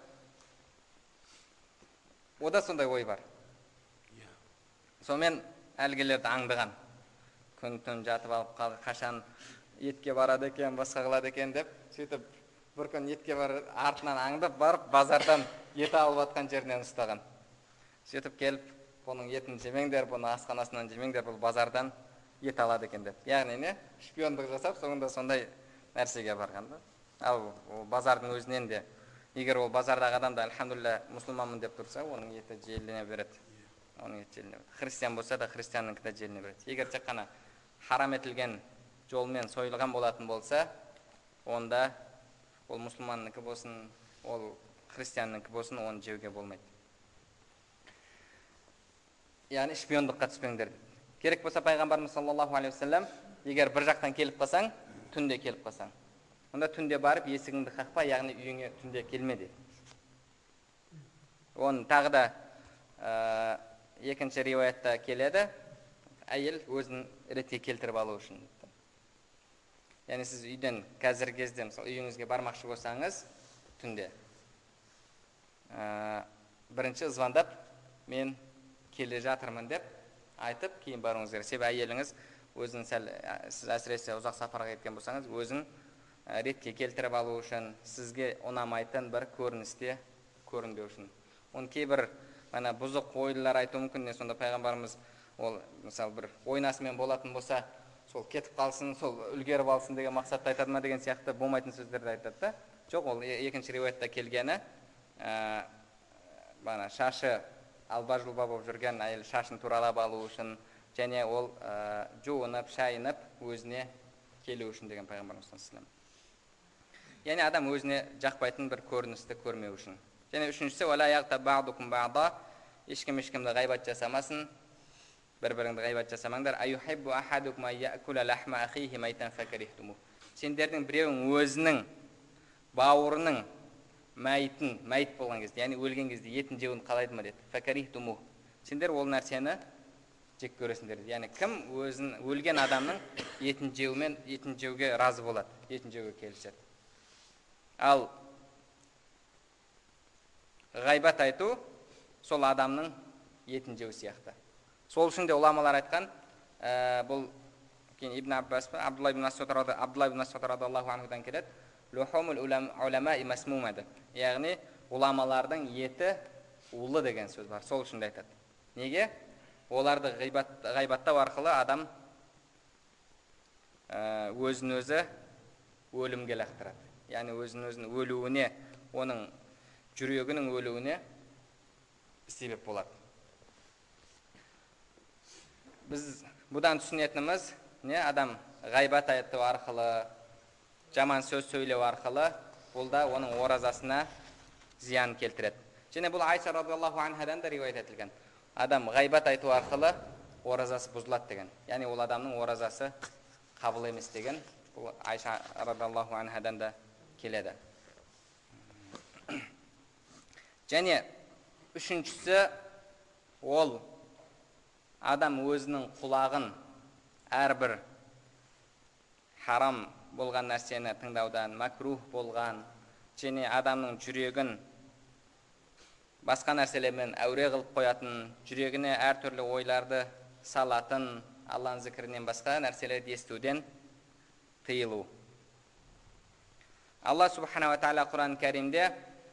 Ода сондай ой бар. Сонымен әлгілерді аңдыған. Күн-түн жатып алып қалды, қашан етке барады екен, басқа қылады екен деп, сөйтіп бір күн етке бар артынан аңдып барып, базардан ет алып атқан жерінен ұстаған. Сөйтіп келіп, бұның етін жемеңдер, бұны асханасынан жемеңдер, бұл базардан ет алады екен деп. Яғни не? Шпиондық жасап, соңында сондай нәрсеге барған да. Ал базардың өзінен де, егер ол базардағы адам да альхамдулилля мұсылманмын деп тұрса, оның еті желіне береді. Оның еті желіне береді. Христиан болса да христианның да желіне береді. Егер тек қана харам етілген жолмен сойылған болатын болса, онда ол мұсылманныкі болсын, ол христианныкі болсын, оны жеуге болмайды. Яғни шпиондыққа түспеңдер. Керек болса пайғамбарымыз саллаллаху алейхи вассалам, егер бір жақтан келіп қалсаң, түнде келіп қалсаң, онда түнде барып есігіңді қақпа, яғни үйіңе түнде келме дейді. Оның тағы да ә, екінші риуаятта келеді, әйел өзін ретке келтіріп алу үшін. Яғни сіз үйден қазір кезде, мысалы, үйіңізге бармақшы болсаңыз, түнде ә, бірінші звондап, мен келе жатырмын деп айтып, кейін баруыңыз керек. Себебі әйеліңіз өзін сәл, сіз әсіресе ұзақ сапарға кеткен болсаңыз, өзін ретке келтіріп алу үшін, сізге ұнамайтын бір көріністе көрінбеу үшін. Оны кейбір мана бұзық ойлар айту мүмкін, не сонда пайғамбарымыз ол мысалы бір ойнасымен болатын болса, сол кетіп қалсын, сол үлгеріп алсын деген мақсатта айтады ма деген сияқты болмайтын сөздерді айтады да. Жоқ, ол екінші риуаятта келгені, ә, бана шашы алба-жұлба болып жүрген әйел шашын туралап алу үшін, және ол ә, жуынып, шайынып, өзіне келу үшін деген пайғамбарымыз саллаллаху алейхи вассалам. Яғни адам өзіне жақпайтын бір көріністі көрмеу үшін. Және үшіншісі, уәлә яғтаб баъдукум баъда, ешкім ешкімді ғайбат жасамасын, бір-біріңді ғайбат жасамаңдар. Аюхиббу ахадукум ан яъкула лахма ахихи майтан факарихтумух. Сендердің біреуің өзінің бауырының мәйітін, мәйіт болған кезде, яғни өлген кезде етін жеуін қалайды ма деді. Факарихтумух. Сендер ол нәрсені жек көресіңдер. Яғни кім өзін өлген адамның етін жеумен, етін жеуге разы болады, етін жеуге келіседі. Ал ғайбат айту сол адамның етін жеу сияқты. Сол үшін де уламалар айтқан, ә, бұл кейін Ибн Аббас, Абдулла ибн Мас'уд радиаллаху анхудан келеді, лухумул уламаи масмума деп. Яғни уламалардың еті улы деген сөз бар. Сол үшін де айтады. Неге? Оларды ғайбат, ғайбаттау арқылы адам ә, өзін өзі өлімге лақтырады. Яғни өзін өзін өлуіне, оның жүрегінің өлуіне себеп болады. Біз бұдан түсінетініміз, не, адам ғайбат айту арқылы, жаман сөз сөйлеу арқылы, бұл да оның оразасына зиян келтіреді. Және бұл Айша радиаллаху анхадан да риуаят етілген. Адам ғайбат айту арқылы оразасы бұзылады деген. Яғни ол адамның оразасы қабыл емес деген. Бұл Айша радиаллаху анхадан да келеді. Және үшіншісі, ол адам өзінің құлағын әрбір харам болған нәрсені тыңдаудан, макрух болған, және адамның жүрегін басқа нәрселермен әуре қылып қоятын, жүрегіне әртүрлі ойларды салатын, Алланың зікірінен басқа нәрселерді естуден тыйылу. Алла субхана ва тағала Құран кәрімде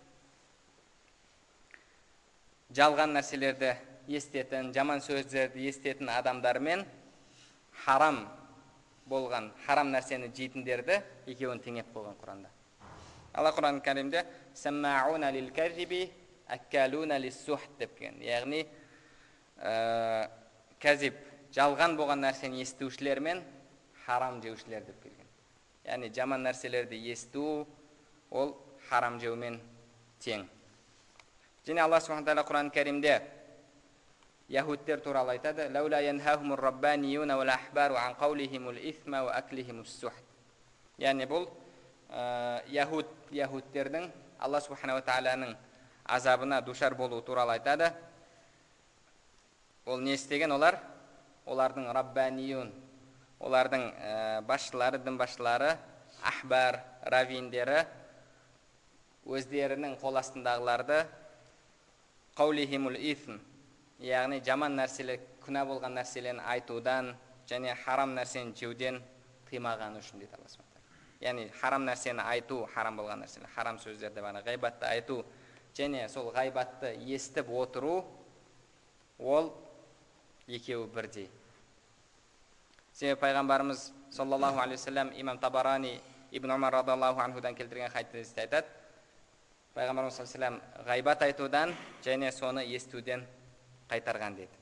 жалған нәрселерді естетін, жаман сөздерді естетін адамдармен харам болған, харам нәрсені жейтіндерді екеуін теңеп қойған Құранда. Алла Құран кәрімде «Саммауна лил кәзиби, әккәлуна лиссухт» деп келген. Яғни ә, кәзиб, жалған болған нәрсені естушілер мен харам жеушілер деп келген. Яғни жаман нәрселерді есту, ол харам жеумен тең. Және Алла субхана тағала Құран кәрімде яһудтер туралы айтады: «Лаула янхахумур раббанiyuna вал ахбару ан қаулихимул исма ва аклихимус сухт». Яғни бұл яһуд, яһудтердің Алла субхана ва тағаланың азабына душар болу туралы айтады. Ол не істеген олар? Олардың раббаниюн, олардың басшылары, дін басшылары, ахбар, равиндері өздерінің қол астындағыларды қаулихимул ифм, яғни жаман нәрселер, күнә болған нәрселерін айтудан және харам нәрсені жеуден тыймағаны үшін дейді Алла Subhanahu wa Ta'ala. Яғни харам нәрсені айту, харам болған нәрселер, харам сөздерді бана ғайбатты айту және сол ғайбатты естіп отыру, ол екеуі бірдей. Себебі пайғамбарымыз саллаллаху алейхи вассалам имам Табарани ибн Умар радиаллаху анхудан келтірген хадисте айтады, пайғамбарымыз саллаллаху алейхи вассалам ғайбат айтудан және соны естуден қайтарған дейді.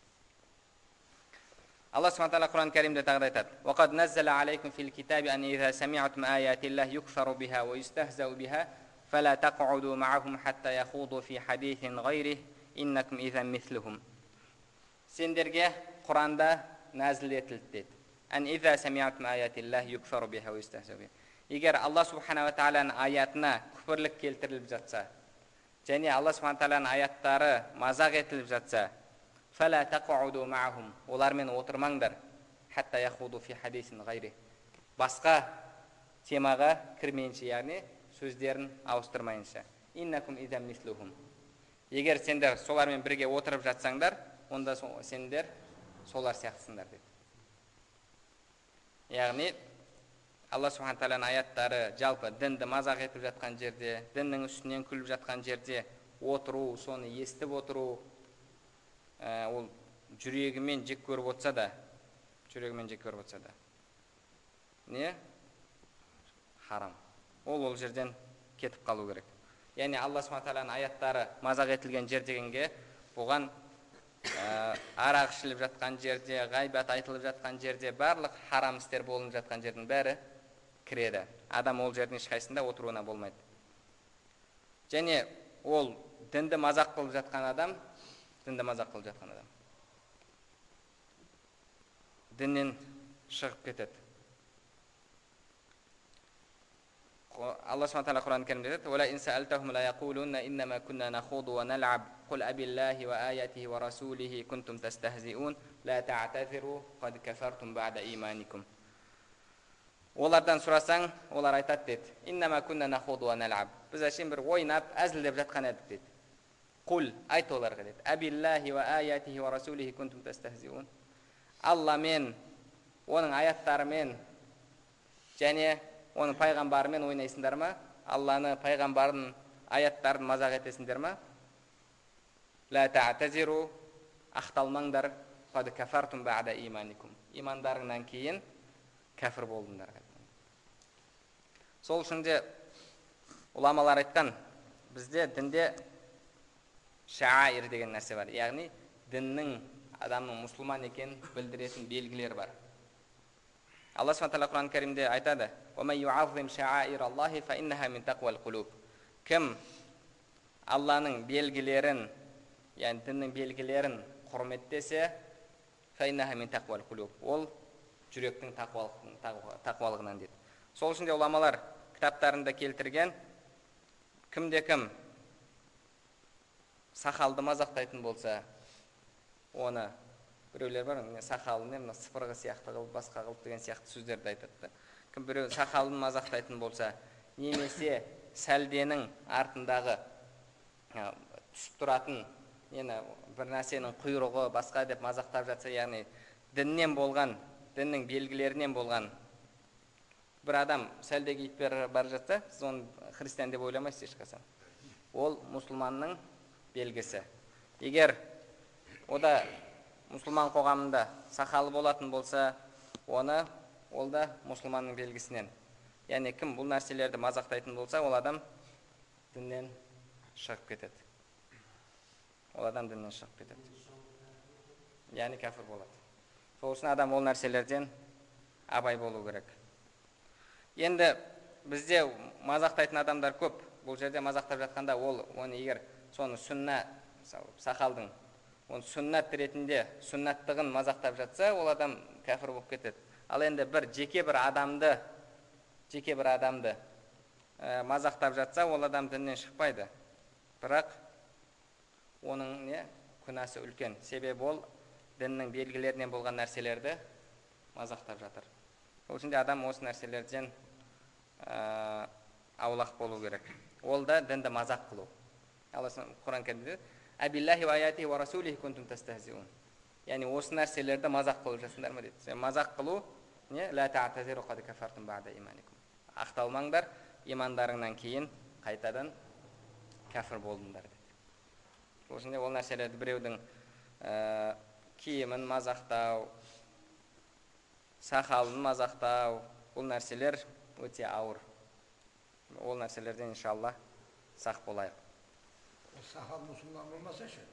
Allah Subhanahu wa ta'ala Kur'an-ı Kerim'de tağda айтады: وَقَدْ نَزَّلَ عَلَيْكُمْ فِي الْكِتَابِ أَنْ إِذَا سَمِعْتُمْ آيَاتِ اللَّهِ يُكْفَرُ بِهَا وَيُسْتَهْزَأُ بِهَا فَلَا تَقْعُدُوا مَعَهُمْ حَتَّى يَخُوضُوا فِي حَدِيثٍ غَيْرِهِ إِنَّكُمْ إِذًا مِثْلُهُم. Сендерге Құранда нәзіл етілді дейді. أَنْ إِذَا سَمِعْتُمْ آيَاتِ اللَّهِ يُكْفَرُ بِهَا وَيُسْتَهْزَأُ بِهَا. Егер Алла Subhanahu wa ta'alaның аятына күпірлік келтіріліп жатса, және Алла Subhanahu wa ta'alaның аяттары мазақ етіліп жатса, فَلَا تَقْعُدُوا مَعَهُمْ, олармен отырмаңдар. Хатта яхуду фи хадисин гайри. Басқа темаға кірмейінше, яғни сөздерін ауыстырмайынша. Иннакум идан мислухум. Егер сендер солармен бірге отырып жатсаңдар, онда сендер солар сияқтысыңдар дейді. Яғни Алла Субхану Тағаланың аяттары жалпы дінді мазақ етіп жатқан жерде, діннің үстінен күліп жатқан жерде отыру, соны естіп отыру, ол жүрегімен жек көріп отса да, жүрегімен жек көріп отса да, не? Харам. Ол ол жерден кетіп қалу керек. Яғни Алла Субхану Тағаланың аяттары мазақ етілген жер дегенге, бұған арақ ішіліп жатқан жерде, ғайбат айтылып жатқан жерде, барлық харам істер болып жатқан жердің бәрі кіреді. Адам ол жердің ешқайсында отыруына болмайды. Және ол дінді мазақ қылып жатқан адам, дінді мазақ қылып жатқан адам діннен шығып кетеді. Алла Subhanahu wa ta'ala Kur'an-ı Kerim'de dedi: "Ve la in sa'altahum la yaqulunna innama kunna nakhudu ve nal'ab. Qul abillahi ve ayatihi ve rasulihi kuntum testehzi'un. La ta'tadiru qad kafartum ba'da imanikum." Олардан сұрасаң, олар айтады дейді: "Innama kunna nakhudu ve nal'ab." Біз әшейін бір ойнап, әзілдеп жатқан едік дейді. Qul, айт оларға дейді: "Абиllahi ve ayatihi ve rasulihi kuntum testehzi'un." Алламен, оның аяттарымен және оның пайғамбарымен ойнайсыңдар ма? Алланы, пайғамбарын, аяттарын мазақ етесіңдер ма? Ла та'тазиру, ақталмаңдар, қад кафартум бa'да иманикум. Имандарыңнан кейін кәфір болдыңдар. Сол үшін де ұламалар айтқан, бізде дінде шаир деген нәрсе бар. Яғни діннің, адамның мұсылман екенін білдіретін белгілер бар. Алла Subhanahu wa ta'ala Kur'an-ı Kerim'de айтады: "Ve yu'azzim sha'airallahi fa innaha min taqwal qulub." Кім Алланың белгілерін, яғни діннің белгілерін құрметтесе, fa innaha min taqwal qulub. Ол жүректің тақуалығынан дейді. Сол үшін де уламалар кітаптарында келтірген, кімде-кім сақалды мазақтайтын болса, оны біреулер бар, сақалын мына сыпырғы сияқты қылып, басқа қылып деген сияқты сөздерді айтады. Кім біреу сақалын мазақтайтын болса, немесе сәлденің артындағы түсіп тұратын бір нәрсенің құйрығы басқа деп мазақтап жатса, яғни діннен болған, діннің белгілерінен болған бір адам сәлде киіп бара жатса, сіз оны христиан деп ойламайсыз ешқашан. Ол мұсылманның белгісі. Егер ода мұсылман қоғамында сақалы болатын болса, оны ол да мұсылманның белгісінен. Яғни кім бұл нәрселерді мазақтайтын болса, ол адам діннен шығып кетеді. Ол адам діннен шығып кетеді. Яғни кәфір болады. Сол үшін адам ол нәрселерден абай болу керек. Енді бізде мазақтайтын адамдар көп. Бұл жерде мазақтап жатқанда, ол оны егер соны сүнна, сақалдың оны сүннат ретінде сүннаттығын мазақтап жатса, ол адам кәфір болып кетеді. Ал енді бір жеке бір адамды, жеке бір адамды мазақтап жатса, ол адам діннен шықпайды. Бірақ оның не күнәсі үлкен. Себебі ол діннің белгілерінен болған нәрселерді мазақтап жатыр. Ол үшін де адам осы нәрселерден ә, аулақ болу керек. Ол да дінді мазақ қылу. Алла Құран кәрімде «Абиллахи ва аятихи ва расулихи кунтум тастахзиун». Яғни осы нәрселерді мазақ қылып жатсыңдар ма дейді. Мазақ қылу не? «Ла та'тазиру қад кафартум бa'да иманикум». Ақталмаңдар, имандарыңнан кейін қайтадан кәфір болдыңдар дейді. Ол үшін де ол нәрселерді біреудің ә, киімін мазақтау, сақалын мазақтау, бұл нәрселер өте ауыр. Ол нәрселерден иншалла сақ болайық. Сақал мұсылман болмаса ше?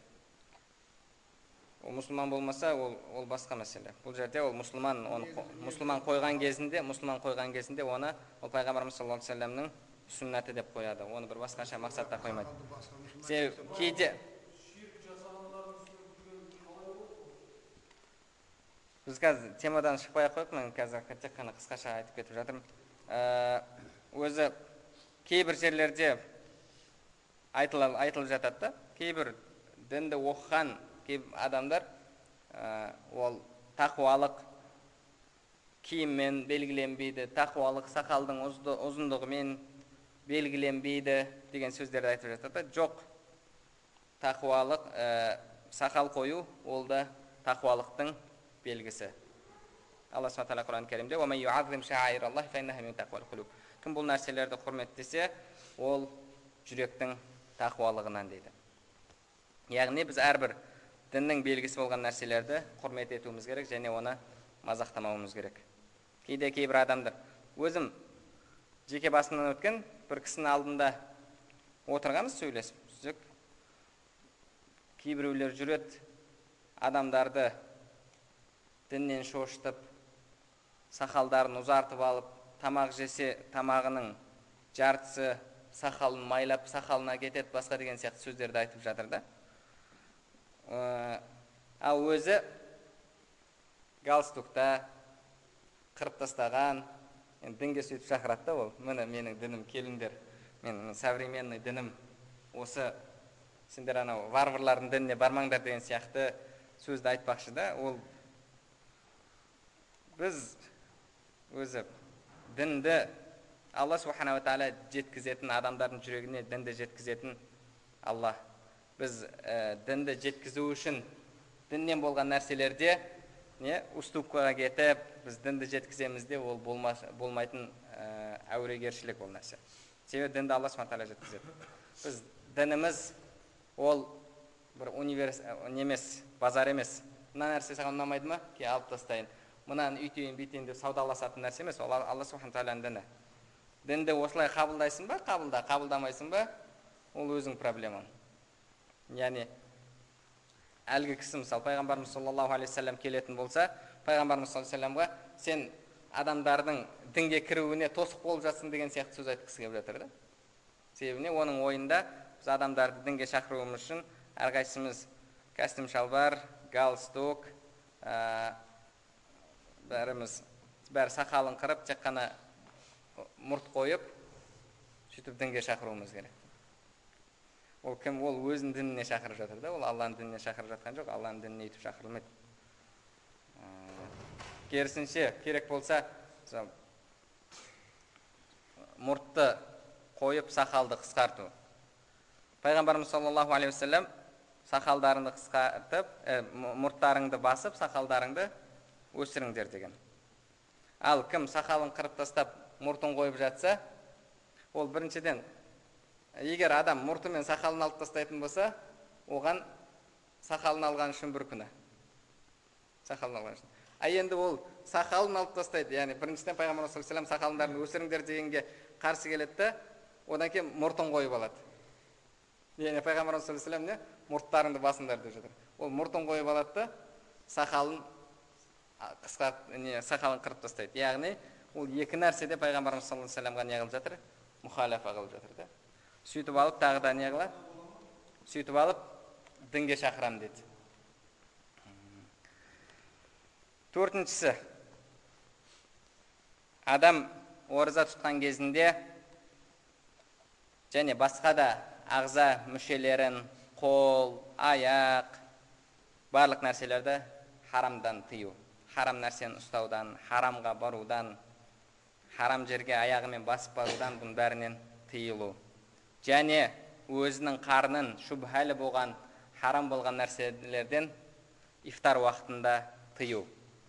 Ол мұсылман болмаса, ол, ол басқа мәселе. Бұл жерде ол мұсылман, он, мұсылман қойған кезінде, мұсылман қойған кезінде оны ол пайғамбарымыз саллаллаху алейхи ва салламның сүннәті деп қояды. Оны бір басқаша мақсатта қоймайды. Себебі кейде біз қазір темадан шықпай қойып, мен қазір тек қана қысқаша айтып кетіп жатырмын. Ә, өзі кейбір жерлерде айтылып, айтылып жатады да, кейбір дінді оқыған кейбір адамдар ә, ол тақуалық киіммен белгіленбейді, тақуалық сақалдың ұзындығымен белгіленбейді деген сөздерді айтып жатады. Жоқ, тақуалық, ә, сақал қою ол да тақуалықтың белгісі. Алла Субхана тағала Құран кәрімде «Ва ман юъаззим ша'аираллахи фа иннаха мин тақвал қулуб». Кім бұл нәрселерді құрметтесе, ол жүректің тақуалығынан дейді. Яғни біз әрбір діннің белгісі болған нәрселерді құрмет етуіміз керек және оны мазақтамауымыз керек. Кейде кейбір адамдар, өзім жеке басымнан өткен бір кісінің алдында отырғанбыз, сөйлесіп жүрсек, кейбіреулер жүреді, адамдарды діннен шошытып, сақалдарын ұзартып алып, тамақ жесе, тамағының жартысы сақалын майлап, сақалына кетеді, басқа деген сияқты сөздерді айтып жатыр да. Ал өзі галстукта қырып тастаған, дінге сөйтіп шақырады да ол. Міне менің дінім, келіңдер, менің современный дінім осы, сендер анау варварлардың дініне бармаңдар деген сияқты сөзді айтпақшы да. Ол біз өзі дінді Алла Субхана ва тағала жеткізетін, адамдардың жүрегіне дінді жеткізетін Алла. Біз ә, дінді жеткізу үшін діннен болған нәрселерде не уступкаға кетіп, біз дінді жеткіземіз де, ол болмас, болмайтын ә, әурегершілік ол нәрсе. Себебі дінді Алла Субхана тағала жеткізеді. Біз дініміз ол бір универс немес, базар емес. Мына нәрсе саған ұнамайды ма? Ке алып тастайын. Мынаны үйтейін, бүйтейін деп саудаласатын нәрсе емес. Ол Алла Субхана тағаланың діні. Дінді осылай қабылдайсың ба? Қабылда, қабылдамайсың ба? Ол өзің проблемаң. Яғни әлгі кісі, мысалы, пайғамбарымыз саллаллаху алейхи ва саллям келетін болса, пайғамбарымыз саллаллаху алейхи ва саллямға сен адамдардың дінге кіруіне тосық болып жатсың деген сияқты сөз айтқысы келіп жатыр да. Себебіне оның ойында біз адамдарды дінге шақыруымыз үшін әрқайсымыз костюм шалбар, галстук, ә, бәріміз бәрі сақалын қырып, тек қана мұрт қойып, сөйтіп дінге шақыруымыз керек. Ол кім? Ол өзінің дініне шақырып жатыр да, ол Алланың дініне шақырып жатқан жоқ, Алланың дініне өйтіп шақырылмайды. Керісінше, керек болса, мұртты қойып, сақалды қысқарту. Пайғамбарымыз саллаллаху алейхи ва саллям сақалдарыңды қысқартып, мұрттарыңды басып, сақалдарыңды өсіріңдер деген. Ал кім сақалын қырып тастап, мұртын қойып жатса, ол біріншіден, егер адам мұрты мен сақалын алып тастайтын болса, оған сақалын алған үшін бір күнә. Сақалын алған үшін. А енді ол сақалын алып тастайды. Яғни біріншіден пайғамбарымыз саллаллаху алейхи ва саллям сақалындарын өсіріңдер дегенге қарсы келеді де, одан кейін мұртын қойып алады. Яғни пайғамбарымыз саллаллаху алейхи ва саллям не? Мұрттарыңды басыңдар деп жатыр. Ол мұртын қойып алады да, сақалын қысқартып, не, сақалын қырып тастайды. Яғни ол екі нәрседе пайғамбарымыз саллаллаху алейхи ва саллямға не қылып жатыр? Мұхалафа қылып жатыр да. Сөйтіп алып, тағы да не қылады? Сөйтіп алып, дінге шақырам деді. Төртіншісі, адам ораза тұтқан кезінде және басқа да ағза мүшелерін, қол, аяқ, барлық нәрселерді харамдан тыю, харам нәрсені ұстаудан, харамға барудан, харам жерге аяғымен басып барудан, бұның бәрінен тыйылу. Және өзінің қарнын шүбхәлі болған, харам болған нәрселерден ифтар уақытында тыю.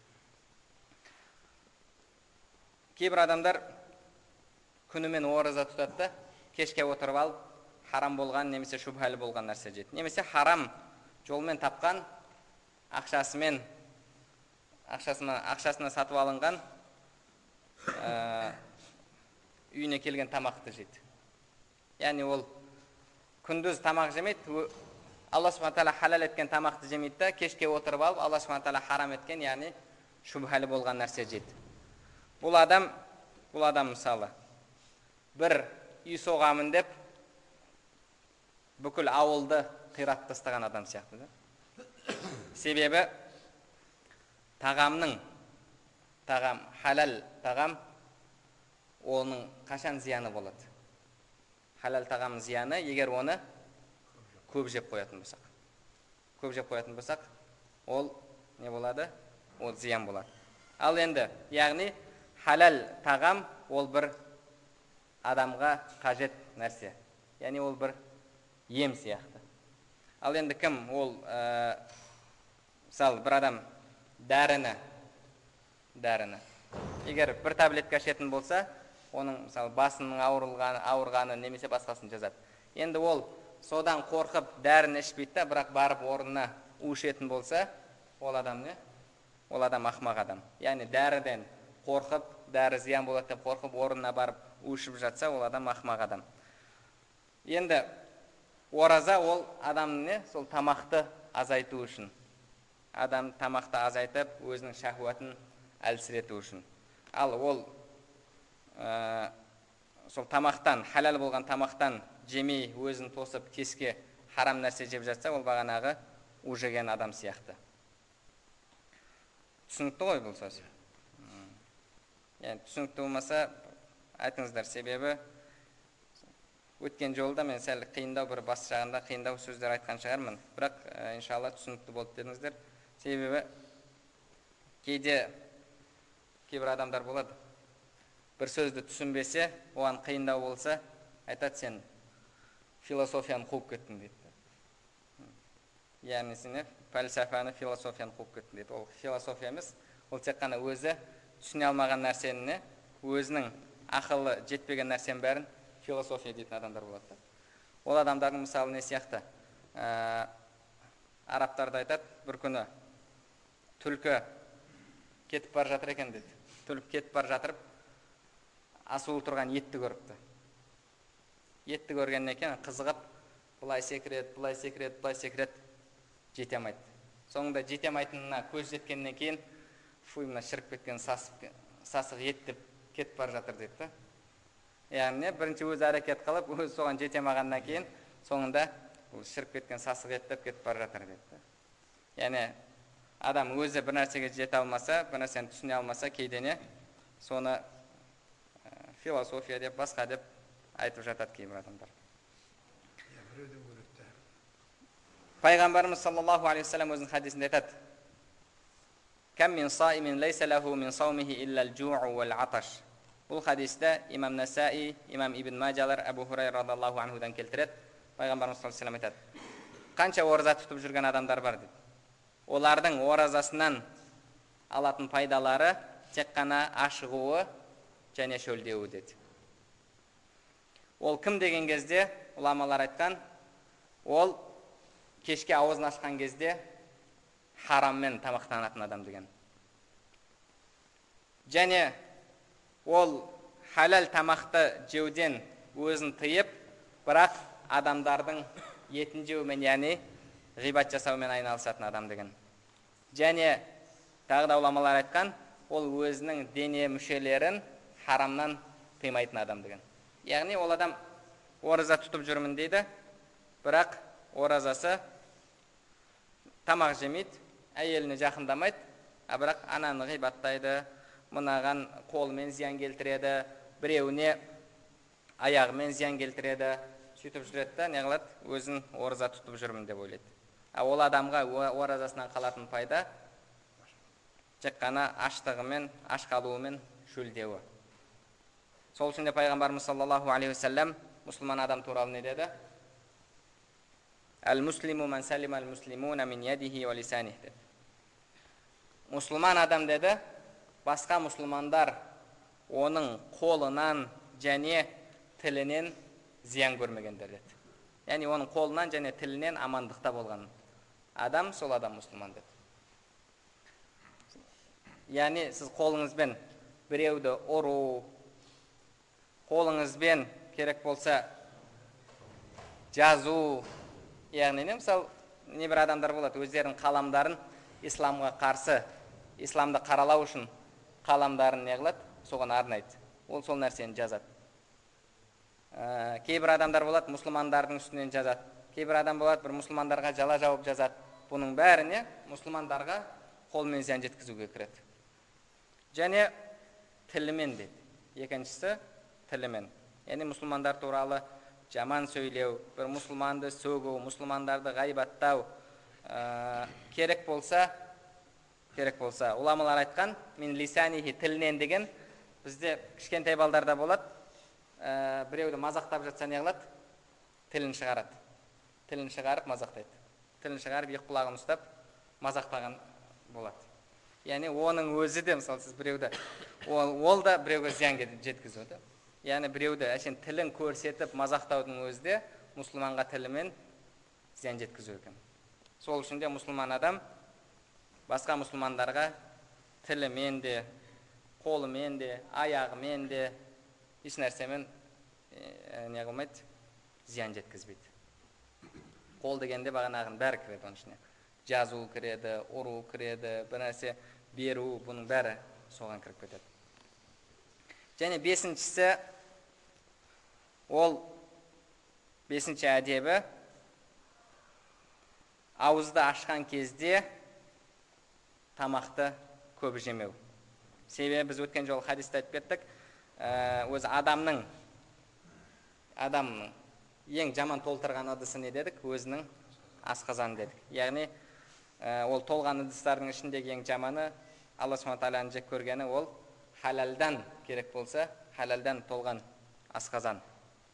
Кейбір адамдар күнімен ораза тұтады, кешке отырып алып, харам болған немесе шүбхәлі болған нәрсе жейді. Немесе харам жолмен тапқан ақшасымен, ақшасына, ақшасына сатып алынған ә, үйіне келген тамақты жейді. Яғни ол күндіз тамақ жемейді, Алла субхана тағала халал еткен тамақты жемейді да, кешке отырып алып, Алла субхана тағала харам еткен, яғни шүбхәлі болған нәрсе жейді. Бұл адам, бұл адам мысалы, бір үй соғамын деп, бүкіл ауылды қирап тастаған адам сияқты да. Себебі тағамның, тағам, халал тағам, оның қашан зияны болады? Халал тағам зияны, егер оны көп жеп қоятын болсақ. Көп жеп қоятын болсақ, ол не болады? Ол зиян болады. Ал енді, яғни, халал тағам ол бір адамға қажет нәрсе. Яғни ол бір ем сияқты. Ал енді кім ол, ә, мысалы, бір адам дәріні, дәріні. Егер бір таблетка ішетін болса, оның мысалы басының ауырғаны, ауырғаны немесе басқасын жазады. Енді ол содан қорқып дәріні ішпейді, бірақ барып орнына у ішетін болса, ол адам не? Ол адам ақымақ адам. Яғни дәріден қорқып, дәрі зиян болады деп қорқып, орнына барып у ішіп жатса, ол адам ақымақ адам. Енді ораза ол адамның не? Сол тамақты азайту үшін. Адам тамақты азайтып, өзінің шахуатын әлсірету үшін. Ал ол ә, сол тамақтан, халал болған тамақтан жемей, өзін тосып, кеске харам нәрсе жеп жатса, ол бағанағы у жеген адам сияқты. Түсінікті ғой бұл сөз? Яғни түсінікті болмаса, айтыңыздар, себебі өткен жолда мен сәл қиындау бір бас жағында қиындау сөздер айтқан шығармын. Бірақ, ә, иншалла, түсінікті болды дедіңіздер. Себебі кейде кейбір адамдар болады. Бір сөзді түсінбесе, оған қиындау болса, айтады, сен философияны қуып кеттің дейді. Яғни сен пәлсәфаны, философияны қуып кеттің дейді. Ол философия емес, ол тек қана өзі түсіне алмаған нәрсені, өзінің ақылы жетпеген нәрсенің бәрін философия дейтін адамдар болады. Ол адамдардың мысалы не сияқты? Ә, арабтарды айтады, бір күні түлкі кетіп бар жатыр екен дейді. Түлкі кетіп бар жатырып, асулы тұрған етті көріпті. Етті көргеннен екен қызығып, бұлай секірет, бұлай секірет, бұлай секірет, жете алмайды. Соңында жете алмайтынына көз жеткеннен кейін, фуй, мына шіріп кеткен сасық ет деп кетіп бар жатыр дейді. Яғни бірінші өзі әрекет қылып, өзі соған жете алмағаннан кейін, соңында шіріп кеткен сасық ет деп кетіп бар жатыр дейді. Яғни адам өзі бір нәрсеге жете алмаса, бір нәрсені түсіне алмаса, кейде не, соны философия деп, басқа деп айтып жатады кейбір адамдар. Пайғамбарымыз саллаллаху алейхи вассалам өзінің хадисінде айтады: "Кам мин саимин лейса лаху мин саумихи илля ал-жу'у вал-аташ." Бұл хадисте имам Насаи, имам Ибн Маджалар, Абу Хурайра радаллаху анхудан келтіреді. Пайғамбарымыз саллаллаху алейхи вассалам айтады: "Қанша ораза тұтып жүрген адамдар бар?" дейді. Олардың оразасынан алатын пайдалары тек қана ашығуы және шөлдеуі деді. Ол кім деген кезде, ұламалар айтқан, ол кешке аузын ашқан кезде хараммен тамақтанатын адам деген. Және ол халал тамақты жеуден өзін тыйып, бірақ адамдардың етін жеумен, яғни ғибат жасаумен айналысатын адам деген. Және тағы да ұламалар айтқан, ол өзінің дене мүшелерін харамнан тыймайтын адам деген. Яғни ол адам ораза тұтып жүрмін дейді, бірақ оразасы тамақ жемейді, әйеліне жақындамайды, а бірақ ананы ғибаттайды, мынаған қолымен зиян келтіреді, біреуіне аяғымен зиян келтіреді, сөйтіп жүреді, не қылады, өзін ораза тұтып жүрмін деп ойлайды. Ол адамға оразасынан қалатын пайда тек қана аштығымен, аш қалуымен шөлдеуі. Сол үшін де пайғамбарымыз саллаллаху алейхи уассалам мұсылман адам туралы не деді? Әл-муслиму ман салима әл-муслимуна мин ядихи ва лисаних деді. Мұсылман адам деді, басқа мұсылмандар оның қолынан және тілінен зиян көрмегендер деді. Яғни оның қолынан және тілінен амандықта болған адам, сол адам мұсылман деді. Яғни сіз қолыңызбен біреуді ұру, қолыңызбен керек болса жазу, яғни не мысалы небір адамдар болады, өздерінің қаламдарын исламға қарсы, исламды қаралау үшін қаламдарын не қылады, соған арнайды. Ол сол нәрсені жазады. Ә, кейбір адамдар болады, мұсылмандардың үстінен жазады. Кейбір адам болады, бір мұсылмандарға жала жауып жазады. Бұның бәріне мұсылмандарға қолмен зиян жеткізуге кіреді. Және тілімен деді. Екіншісі тілімен. Яғни мұсылмандар туралы жаман сөйлеу, бір мұсылманды сөгу, мұсылмандарды ғайбаттау ә, керек болса, керек болса, уламалар айтқан, мен лисанихи тілінен деген, бізде кішкентай балдарда болады, ә, біреуді мазақтап жатса не қылады? Тілін шығарады. Тілін шығарып мазақтайды. Тілін шығарып екі құлағын ұстап мазақтаған болады. Яғни оның өзі де, мысалы сіз біреуді, ол, ол да біреуге зиян жеткізуді. Яғни біреуді әшен тілін көрсетіп мазақтаудың өзі де мұсылманға тілімен зиян жеткізу екен. Сол үшін де мұсылман адам басқа мұсылмандарға тілімен де, қолымен де, аяғымен де, еш нәрсемен е, не қылмайды, зиян жеткізбейді. Қол дегенде бағанағын бәрі кіреді оның ішіне. Жазу кіреді, ұру кіреді, бір нәрсе беру, бұның бәрі соған кіріп кетеді. Және бесіншісі, ол бесінші әдебі ауызды ашқан кезде тамақты көп жемеу. Себебі біз өткен жолы хадисте айтып кеттік, өзі адамның адамның ең жаман толтырған ыдысы не дедік? Өзінің асқазаны дедік. Яғни ол толған ыдыстардың ішіндегі ең жаманы, Алла субхана тағаланың жек көргені, ол халалдан керек болса, халалдан толған асқазан.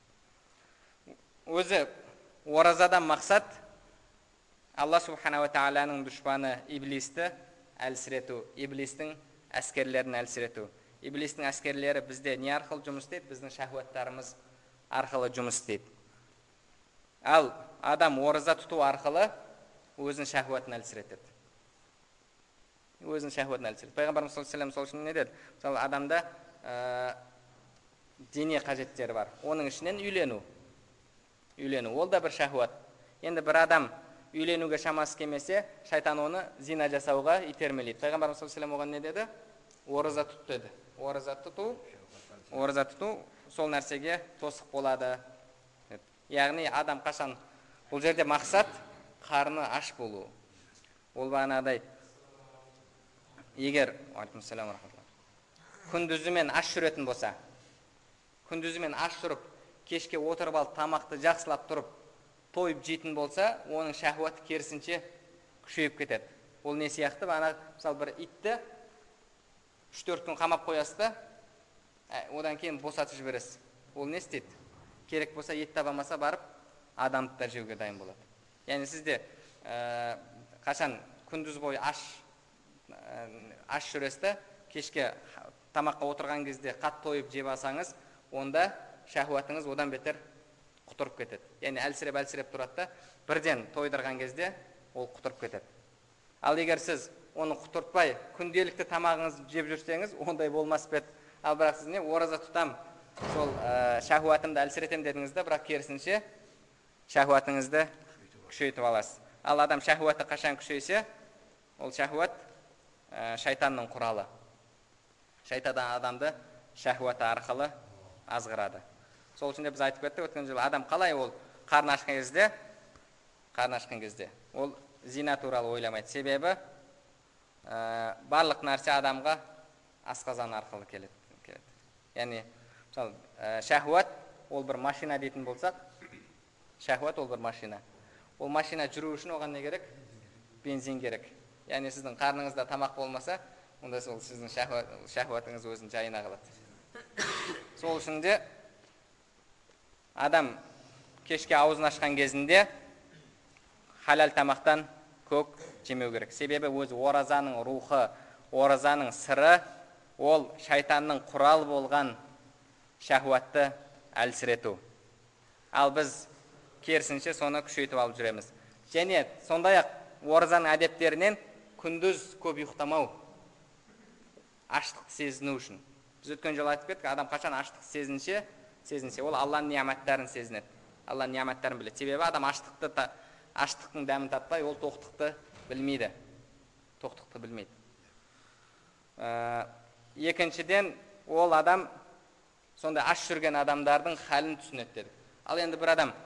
Өзі оразадан мақсат Алла субхана тағаланың дұшпаны иблисті әлсірету, иблистің әскерлерін әлсірету. Иблистің әскерлері бізде не арқылы жұмыс істейді? Біздің шахуаттарымыз арқылы жұмыс істейді. Ал адам ораза тұту арқылы өзінің шахуатын әлсіретеді. Өзінің шахуатын әлсіретеді. Пайғамбарымыз саллаллаху алейхи ва саллям сол үшін не деді? Мысалы адамда ә, дене қажеттері бар. Оның ішінен үйлену. Үйлену. Ол да бір шахуат. Енді бір адам үйленуге шамасы келмесе, шайтан оны зина жасауға итермелейді. Пайғамбарымыз саллаллаху алейхи ва саллям оған не деді? Ораза тұт деді. Ораза тұту, ораза тұту сол нәрсеге тосық болады. Яғни адам қашан, бұл жерде мақсат қарны аш болу. Ол бағанадай, егер күндізімен аш жүретін болса, күндізімен аш тұрып, кешке отырып алып тамақты жақсылап тұрып, тойып жейтін болса, оның шахуаты керісінше күшейіп кетеді. Ол не сияқты? Бағана, мысалы, бір итті үш төрт күн қамап қоясыз, одан кейін босатып жібересіз. Ол не істейді? Керек болса, ет табамаса барып, адамды да жеуге дайын болады. Яғни сізде ә, қашан күндіз бойы аш, ә, аш жүресті, кешке тамаққа отырған кезде қат тойып жеп алсаңыз, онда шахуатыңыз одан бетер құтырып кетеді. Яғни әлсіреп-әлсіреп тұрады да, бірден тойдырған кезде ол құтырып кетеді. Ал егер сіз оны құтыртпай, күнделікті тамағыңыз жеп жүрсеңіз, ондай болмас бет. Ал бірақ сіз не, ораза тұтам, сол ә, шахуатымды әлсіретем дедіңізді, бірақ керісінше шахуатыңызды күшейтіп аласыз. Ал адам шахуаты қашан күшейсе, ол шахуат ә, шайтанның құралы. Шайтадан адамды шахуаты арқылы азғырады. Сол үшін де біз айтып кеттік, өткен жылы адам қалай ол қарны ашқан кезде, қарны ашқан кезде, ол зина туралы ойламайды. Себебі ә, барлық нәрсе адамға асқазан арқылы келеді. Яғни, мысалы, ә, шахуат ол бір машина дейтін болсақ, шахуат ол бір машина. Ол машина жүру үшін оған не керек? Бензин керек. Яғни сіздің қарныңызда тамақ болмаса, онда сол сіздің шахуатыңыз өзін жайына қалады. Сол үшін де адам кешке аузын ашқан кезінде халал тамақтан көк жемеу керек. Себебі өзі оразаның рухы, оразаның сыры, ол шайтанның құрал болған шахуатты әлсірету. Ал біз керісінше соны күшейтіп алып жүреміз. Және сондай-ақ оразаның әдеттерінен күндіз көп ұйықтамау, аштықты сезіну үшін. Біз өткен жолы айтып кеттік, адам қашан аштық сезінсе, сезінсе, ол Алланың ni'маттарын сезінеді. Алланың ni'маттарын біледі. Себебі адам аштықты, аштықтың дәмін татпай, ол тоқтықты білмейді. Тоқтықты білмейді. Екіншіден, ол адам сонда аш жүрген адамдардың халін түсінеді дедік. Ал енді бір адам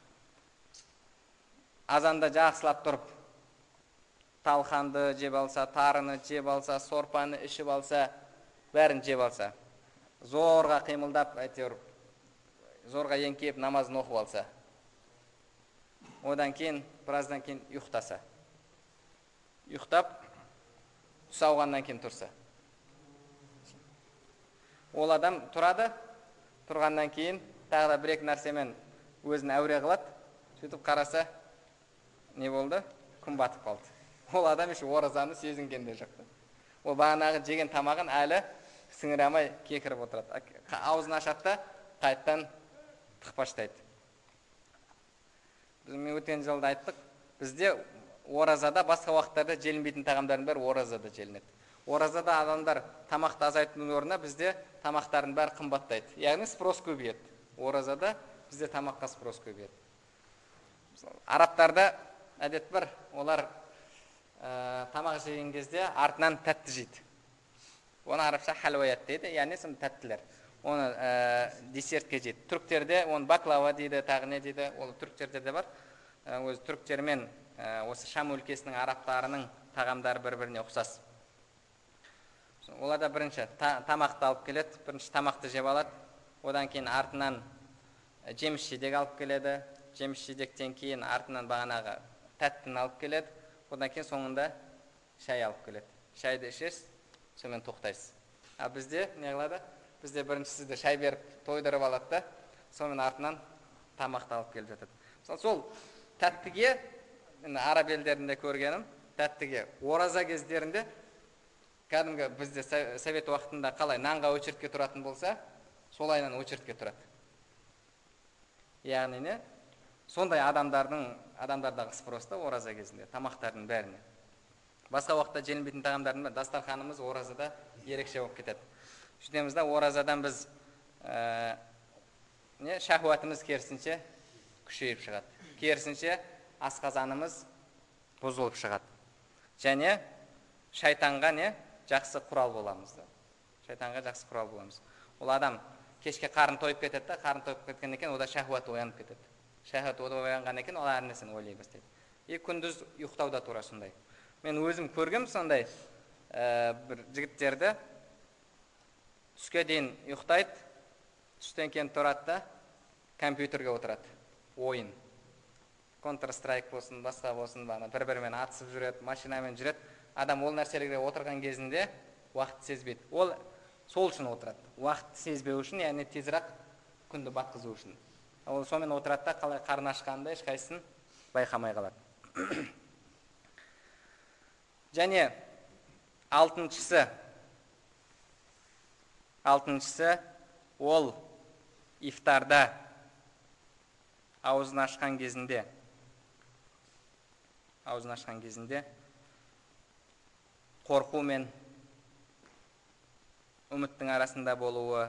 азанда жақсылап тұрып, талқанды жеп алса, тарыны жеп алса, сорпаны ішіп алса, бәрін жеп алса, зорға қимылдап, әйтеуір, зорға еңкейіп намазын оқып алса, одан кейін, біраздан кейін ұйықтаса. Ұйықтап, түс ауғаннан кейін тұрса. Ол адам тұрады, тұрғаннан кейін, тағы да бір-екі нәрсемен өзін әуре қылады, сөйтіп қараса, не болды? Күн батып қалды. Ол адам еш оразаны сезінген де жоқ. Ол бағанағы жеген тамағын әлі сіңіре алмай кекіріп отырады. Аузын ашады да қайттан тықпаштайды. Біз мен өткен жылда айттық, бізде оразада басқа уақыттарда желінбейтін тағамдардың бәрі оразада желінеді. Оразада адамдар тамақты азайтудың орнына бізде тамақтардың бәрі қымбаттайды. Яғни спрос көбейеді. Оразада бізде тамаққа спрос көбейеді. Арабтарда әдет бар, олар тамақ жеген кезде артынан тәтті жейді. Оны арабша халуаят дейді, яғни сын тәттілер. Оны десертке жейді. Түріктерде оны баклава дейді, тағы не дейді, ол түріктерде де бар. Өзі түріктермен осы Шам өлкесінің арабтарының тағамдары бір-біріне ұқсас. Оларда бірінші тамақты алып келеді, бірінші тамақты жеп алады, одан кейін артынан жеміс жидек алып келеді, жеміс жидектен кейін артынан бағанағы тәттіні алып келеді, одан кейін соңында шай алып келеді. Шайды ішесіз, сонымен тоқтайсыз. А бізде не қылады? Бізде бірінші сізді шай беріп тойдырып алады да, сонымен артынан тамақты алып келіп жатады. Сол тәттіге, араб елдерінде көргенім, тәттіге ораза кездерінде кәдімгі бізде совет уақытында қалай нанға очередке тұратын болса, солайынан очередке тұрады. Яғни не? Сондай адамдардың, адамдардағы спроста ораза кезінде, тамақтардың бәріне. Басқа уақытта желінбейтін тағамдардың бәрі, дастарханымыз оразада ерекше болып кетеді. Жүдемізде оразадан біз шахуатымыз керісінше күшейіп шығады. Керісінше асқазанымыз бұзылып шығады. Және шайтанға не? Жақсы құрал боламыз. Шайтанға жақсы құрал боламыз. Ол адам кешке қарын тойып кетеді, қарын тойып кеткен екен, ода шахуат оянып кетеді. Шахуат оянған екен, ол әр нәрсені ойлай бастайды. И күндіз ұйықтауда тура сондай. Мен өзім көргем сондай бір жігіттерді түске дейін ұйықтайды, түстен кейін тұрады да компьютерге отырады. Ойын. Counter-Strike болсын, басқа болсын, бір-бірімен атысып жүреді, машинамен жүреді. Адам ол нәрселерге отырған кезінде уақыт сезбейді. Ол сол үшін отырады. Уақыт сезбеу үшін, яғни тезірек күнді батқызу үшін. Ол сонымен отырады да қалай қарны ашқанда ешқайсысын байқамай қалады. Және алтыншысы, алтыншысы ол ифтарда аузын ашқан кезінде, аузын ашқан кезінде қорқу мен үміттің арасында болуы,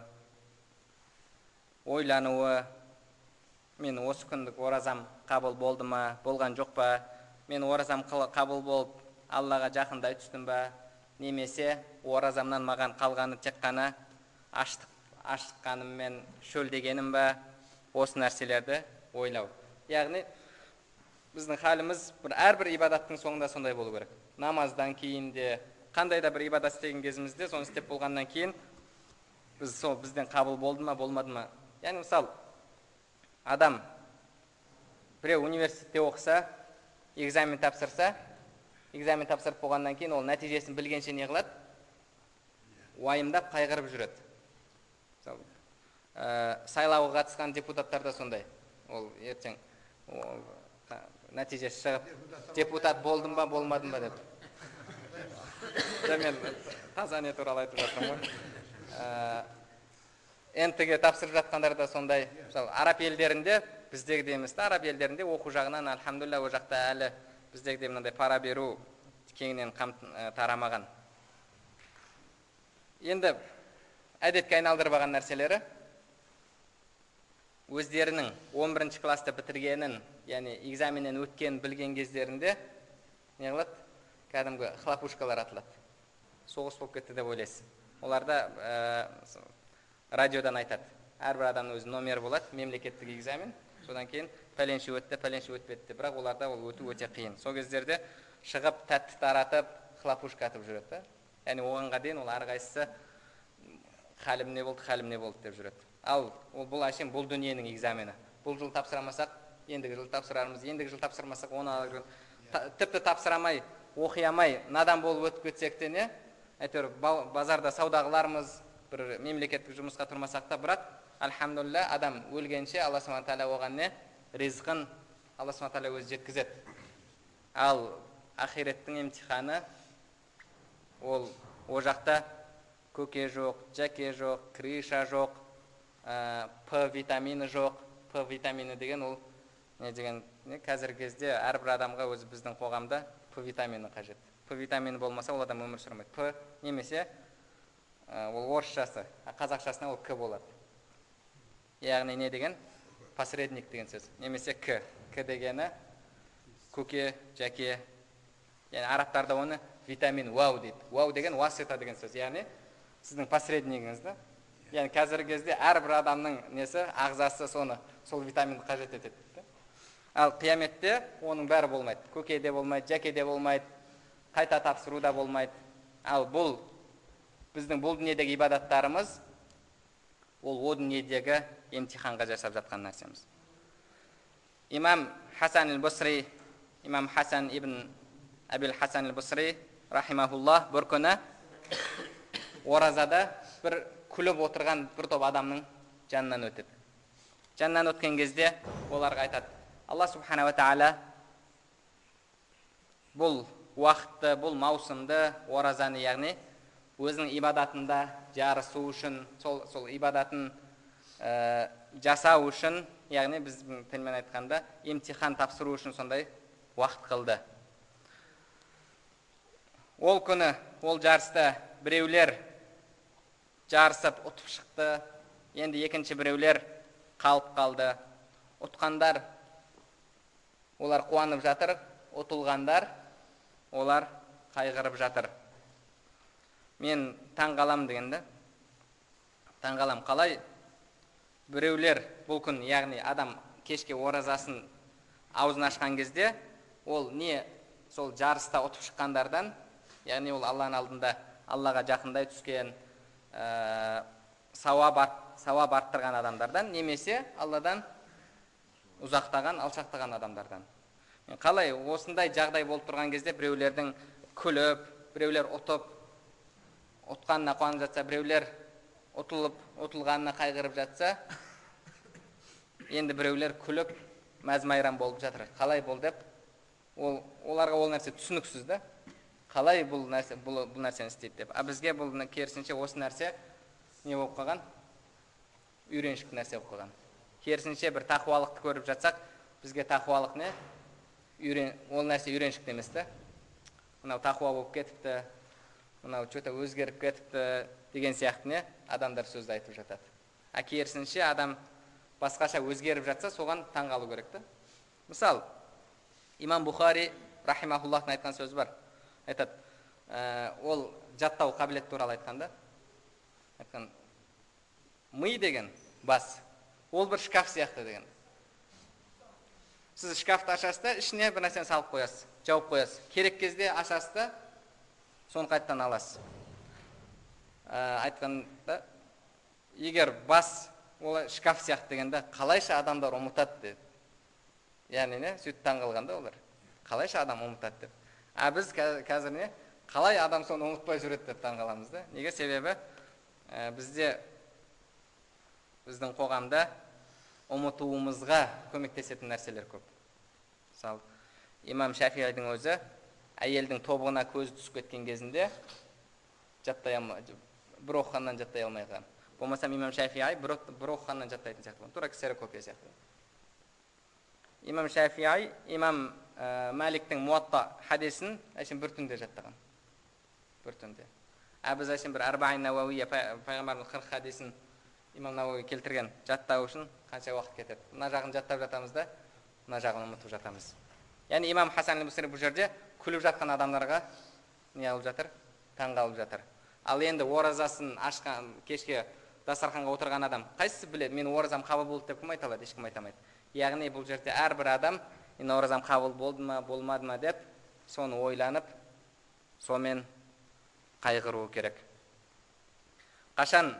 ойлануы, мен осы күндік оразам қабыл болды ма, болған жоқ па, мен оразам қабыл болып Аллаға жақындай түстім ба, немесе оразамнан маған қалғаны тек қана ашыққаным мен шөлдегенім ба, осы нәрселерді ойлау. Яғни біздің халіміз әрбір ибадаттың соңында сондай болу керек. Намаздан кейін де, қандай да бір ибадат істеген кезімізде, соны істеп болғаннан кейін біз сол бізден қабыл болды ма, болмады ма. Яғни мысал, адам біреу университетте оқыса, экзамен тапсырса, экзамен тапсырып болғаннан кейін ол нәтижесін білгенше не қылады? Уайымдап, қайғырып жүреді. Сайлауға қатысқан депутаттар да сондай. Ол ертең нәтижесі шығып, депутат болдым ба, болмадым ба деп. Мен таза не туралы айтып жатырмын ғой. эн тэ ге тапсырып жатқандар да сондай. Мысалы, араб елдерінде, біздегідей емес, араб елдерінде оқу жағынан, альхамдулилля, о жақта әлі біздегідей мынандай пара беру кеңінен тарамаған. Енді әдетке айналдырып алған нәрселері өздерінің он бірінші класты бітіргенін, яғни экзаменнен өткен білген кездерінде не қылады? Кәдімгі хлопушкалар атылады. Соғыс болып кетті деп ойлайсыз. Оларда радиодан айтады. Әрбір адамның өз номері болады, мемлекеттік экзамен. Содан кейін пәленші өтті, пәленші өтпеді. Бірақ оларда ол өту өте қиын. Сол кездерде шығып, тәтті таратып, хлопушка атып жүреді. Яғни оғанға дейін ол әрқайсысы хәлім не болды, хәлім не болды деп жүреді. Ал ол бұл әшейін бұл дүниенің экзамені. Бұл жыл тапсырамасақ, ендігі жыл тапсырармыз, ендігі жыл тапсырмасақ, оны жыл тіпті тапсырамай, оқи алмай, надан болып өтіп кетсек те не? Әйтеуір базарда саудағылармыз, бір мемлекеттік жұмысқа тұрмасақ та, бірақ альхамдулилля, адам өлгенше Алла субхана тағала оған не? Ризқын Алла субхана тағала өзі жеткізеді. Ал ақиреттің емтиханы ол о жақта көке жоқ, жәке жоқ, крыша жоқ, П витамині жоқ. П витамині деген ол не деген, қазіргі кезде әрбір адамға өзі біздің қоғамда П витамині қажет. П витамині болмаса ол адам өмір сүрмейді. П немесе ол орысшасы, қазақшасына ол К болады. Яғни не деген? Посредник деген сөз. Немесе К. К дегені көке, жәке. Яғни арабтарда оны витамин вау дейді. Вау деген васита деген сөз. Яғни сіздің посреднигіңізді. Яғни қазіргі кезде әрбір адамның несі, ағзасы соны, сол витаминді қажет етеді. Ал қияметте оның бәрі болмайды. Көке де болмайды, жәке де болмайды, қайта тапсыру да болмайды. Ал бұл біздің бұл дүниедегі ибадаттарымыз, ол о дүниедегі емтиханға жасап жатқан нәрсеміз. Имам Хасан аль-Басри, имам Хасан ибн Абил Хасан аль-Басри, рахимахуллах, бір күні оразада бір күліп отырған бір топ адамның жанынан өтеді. Жанынан өткен кезде оларға айтады: Алла субхана ва тағала бұл уақытты, бұл маусымды, оразаны, яғни өзінің ибадатында жарысу үшін, сол, сол ибадатын ә, жасау үшін, яғни біздің тілмен айтқанда емтихан тапсыру үшін сондай уақыт қылды. Ол күні, ол жарыста біреулер жарысып ұтып шықты, енді екінші біреулер қалып қалды. Ұтқандар олар қуанып жатыр, ұтылғандар олар қайғырып жатыр. Мен таң қалам дегенде, таң қалам қалай біреулер бұл күн, яғни адам кешке оразасын аузын ашқан кезде, ол не сол жарыста ұтып шыққандардан, яғни ол Алланың алдында Аллаға жақындай түскен, ә, сауап арттырған адамдардан, немесе Алладан ұзақтаған, алшақтаған адамдардан. Қалай осындай жағдай болып тұрған кезде біреулердің күліп, біреулер ұтып, ұтқанына қуанып жатса, біреулер ұтылып, ұтылғанына қайғырып жатса, енді біреулер күліп, мәз-майрам болып жатыр. Қалай бол деп, ол, оларға ол нәрсе түсініксіз да. Қалай бұл нәрсе, бұл, бұл нәрсені істейді деп. А бізге бұл керісінше осы нәрсе не болып қалған? Үйреншікті нәрсе болып қалған. Керісінше бір тақуалықты көріп жатсақ, бізге тақуалық не? Үйрен, ол нәрсе үйреншікті емес та. Мынау тақуа болып кетіпті, мынау что-то өзгеріп кетіпті деген сияқты не? Адамдар сөзді айтып жатады. А керісінше адам басқаша өзгеріп жатса, соған таң қалу керек та. Мысал, имам Бухари рахимахуллахтың айтқан сөзі бар. Айтады, ол жаттау қабілет туралы айтқанда, айтқан, ми деген бас, ол бір шкаф сияқты деген. Сіз шкафты ашасыз да, ішіне бір нәрсені салып қоясыз, жауып қоясыз. Керек кезде ашасыз да, соны қайттан аласыз. Айтқанда, егер бас ол шкаф сияқты дегенде, қалайша адамдар ұмытады деді. яғни не сөйтіп таңғалған да олар, қалайша адам ұмытады деп. А біз қазір не, қалай адам соны ұмытпай жүреді деп таңғаламыз да. Неге? Себебі ә, бізде, біздің қоғамда ұмытуымызға көмектесетін нәрселер көп. Мысалы, имам Шафиғидің өзі әйелдің тобығына көзі түсіп кеткен кезінде жаттай алмай, бір оқығаннан жаттай алмай қалған. Болмаса имам Шафиғи бір оқығаннан жаттайтын сияқты. Тура ксерокопия сияқты. Имам Шафиғи, имам ә, Маликтің Муатта хадисін әшін бір түнде жаттаған. Бір түнде. А біз әшін бір Арбаин Науауия, пайғамбардың қырық хадисін имам Науауи келтірген, жаттау үшін қанша уақыт кетеді. Мына жағын жаттап жатамыз да, мына жағын ұмытып жатамыз. Яғни имам Хасан аль-Басри бұл жерде күліп жатқан адамдарға не алып жатыр? Таңғалып жатыр. Ал енді оразасын ашқан, кешке дастарханға отырған адам қайсысы біледі, мен оразам қабыл болды деп кім айта алады? Ешкім айта алмайды. Яғни бұл жерде әрбір адам мен оразам қабыл болды ма, болмады ма деп соны ойланып, сомен қайғыруы керек. Қашан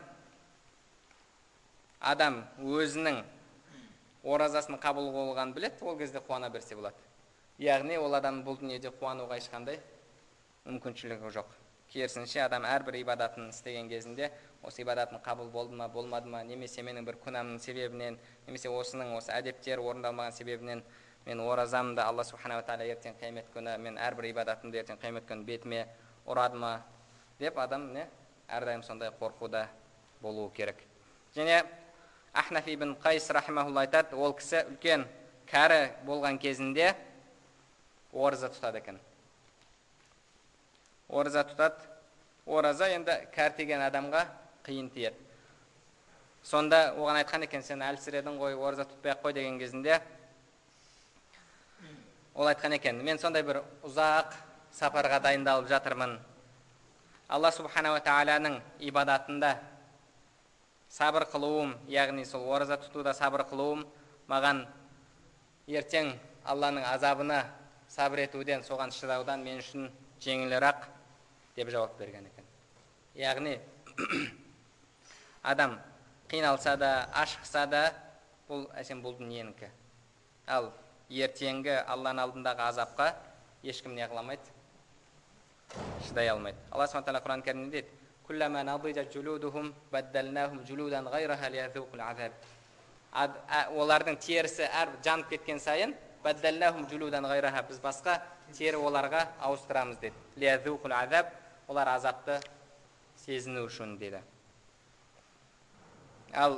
адам өзінің оразасын қабыл болғанын біледі, ол кезде қуана берсе болады. Яғни ол адам бұл дүниеде қуануға ешқандай мүмкіншілігі жоқ. Керісінше адам әрбір ибадатын істеген кезінде осы ибадатын қабыл болды ма, болмады ма, немесе менің бір күнәмнің себебінен, немесе осының осы әдептер орындалмаған себебінен мен оразамды Алла субханала ва тағала ертең қиямет күні, мен әрбір ибадатымды ертең қиямет күні бетіме ұрады ма деп адам не әрдайым сондай қорқуда болуы керек. Және Ахнаф ибн Қайс рахимахулла айтады, ол кісі үлкен кәрі болған кезінде ораза тұтады екен. Ораза тұтады. Ораза енді кәртеген адамға қиын тиеді. Сонда оған айтқан екен, сен әлсіредің ғой, ораза тұтпай қой деген кезінде ол айтқан екен, мен сондай бір ұзақ сапарға дайындалып жатырмын. Алла субханала ва тағаланың ибадатында сабыр қылуым, яғни сол ораза тұтуда сабыр қылуым маған ертең Алланың азабына сабыр етуден, соған шыдаудан мен үшін жеңілірек деп жауап берген екен. Яғни адам қиналса да, ашықса да, бұл әсем бұл дүниенікі. Ал ертеңгі Алланың алдындағы азапқа ешкім не қыламайды, шыдай алмайды. Алла субхана тағала Құран кәрімде дейді: "Куллама надижат жулудухум баддалнахум жулудан гайраха лиязуқул азаб." Олардың терісі әр жанып кеткен сайын баддалнахум жулудан гайраха, біз басқа тері оларға ауыстырамыз деді. Лиязуқул азаб, олар азапты сезіну үшін деді. Ал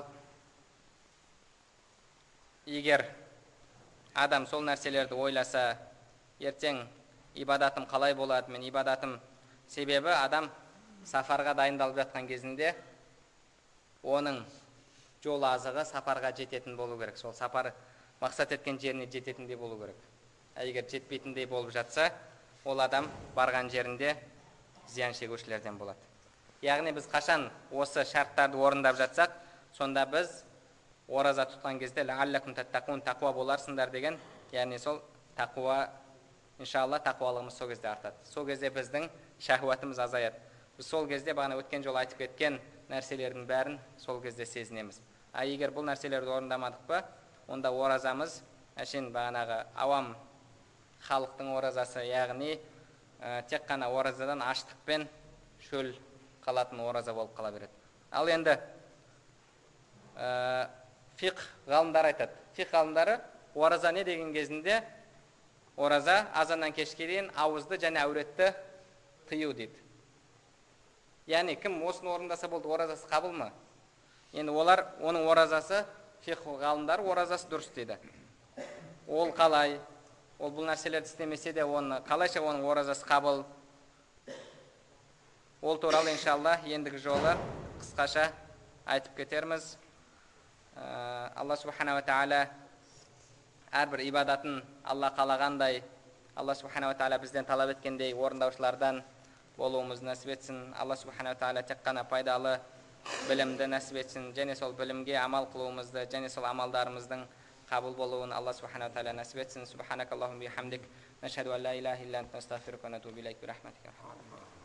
егер адам сол нәрселерді ойласа, ертең ибадатым қалай болады, мен ибадатым, себебі адам сапарға дайындалып жатқан кезінде оның жол азығы сапарға жететін болу керек. Сол сапар мақсат еткен жеріне жететіндей болу керек. Егер жетпейтіндей болып жатса, ол адам барған жерінде зиян шегушілерден болады. Яғни біз қашан осы шарттарды орындап жатсақ, сонда біз ораза тұтқан кезде лааллакум таттақун, тақуа боларсыңдар деген, яғни сол тақуа, иншалла тақуалығымыз сол кезде артады. Сол кезде біздің шахуатымыз азаяды. Біз сол кезде бағана өткен жол айтып кеткен нәрселердің бәрін сол кезде сезінеміз. А егер бұл нәрселерді орындамадық па, онда оразамыз әшейін бағанағы авам халықтың оразасы, яғни ә, тек қана оразадан аштықпен шөл қалатын ораза болып қала береді. Ал енді ә, фиқ ғалымдар айтады. Фиқ ғалымдары ораза не деген кезінде ораза азаннан кешке дейін ауызды және әуретті тыю дейді. Яғни кім осыны орындаса болды, оразасы қабыл ма? Енді олар, оның оразасы, фиқ ғалымдар оразасы дұрыс дейді. Ол қалай? Ол бұл нәрселерді істемесе де, оны қалайша оның оразасы қабыл? Ол туралы иншалла ендігі жолы қысқаша айтып кетерміз. Алла субхана ва тағала әрбір ибадатын Алла қалағандай, Алла субхана ва тағала бізден талап еткендей орындаушылардан болуымыз нәсіп етсін. Алла субхана ва тағала тек қана пайдалы білімді нәсіп етсін, және сол білімге амал қылуымызды, және сол амалдарымыздың қабыл болуын Алла субхана ва тағала нәсіп етсін. Субханакаллахумма бихамдик, нашһаду ан ла илаха илля анта, астағфирука ва атубу илейк, бирахматика.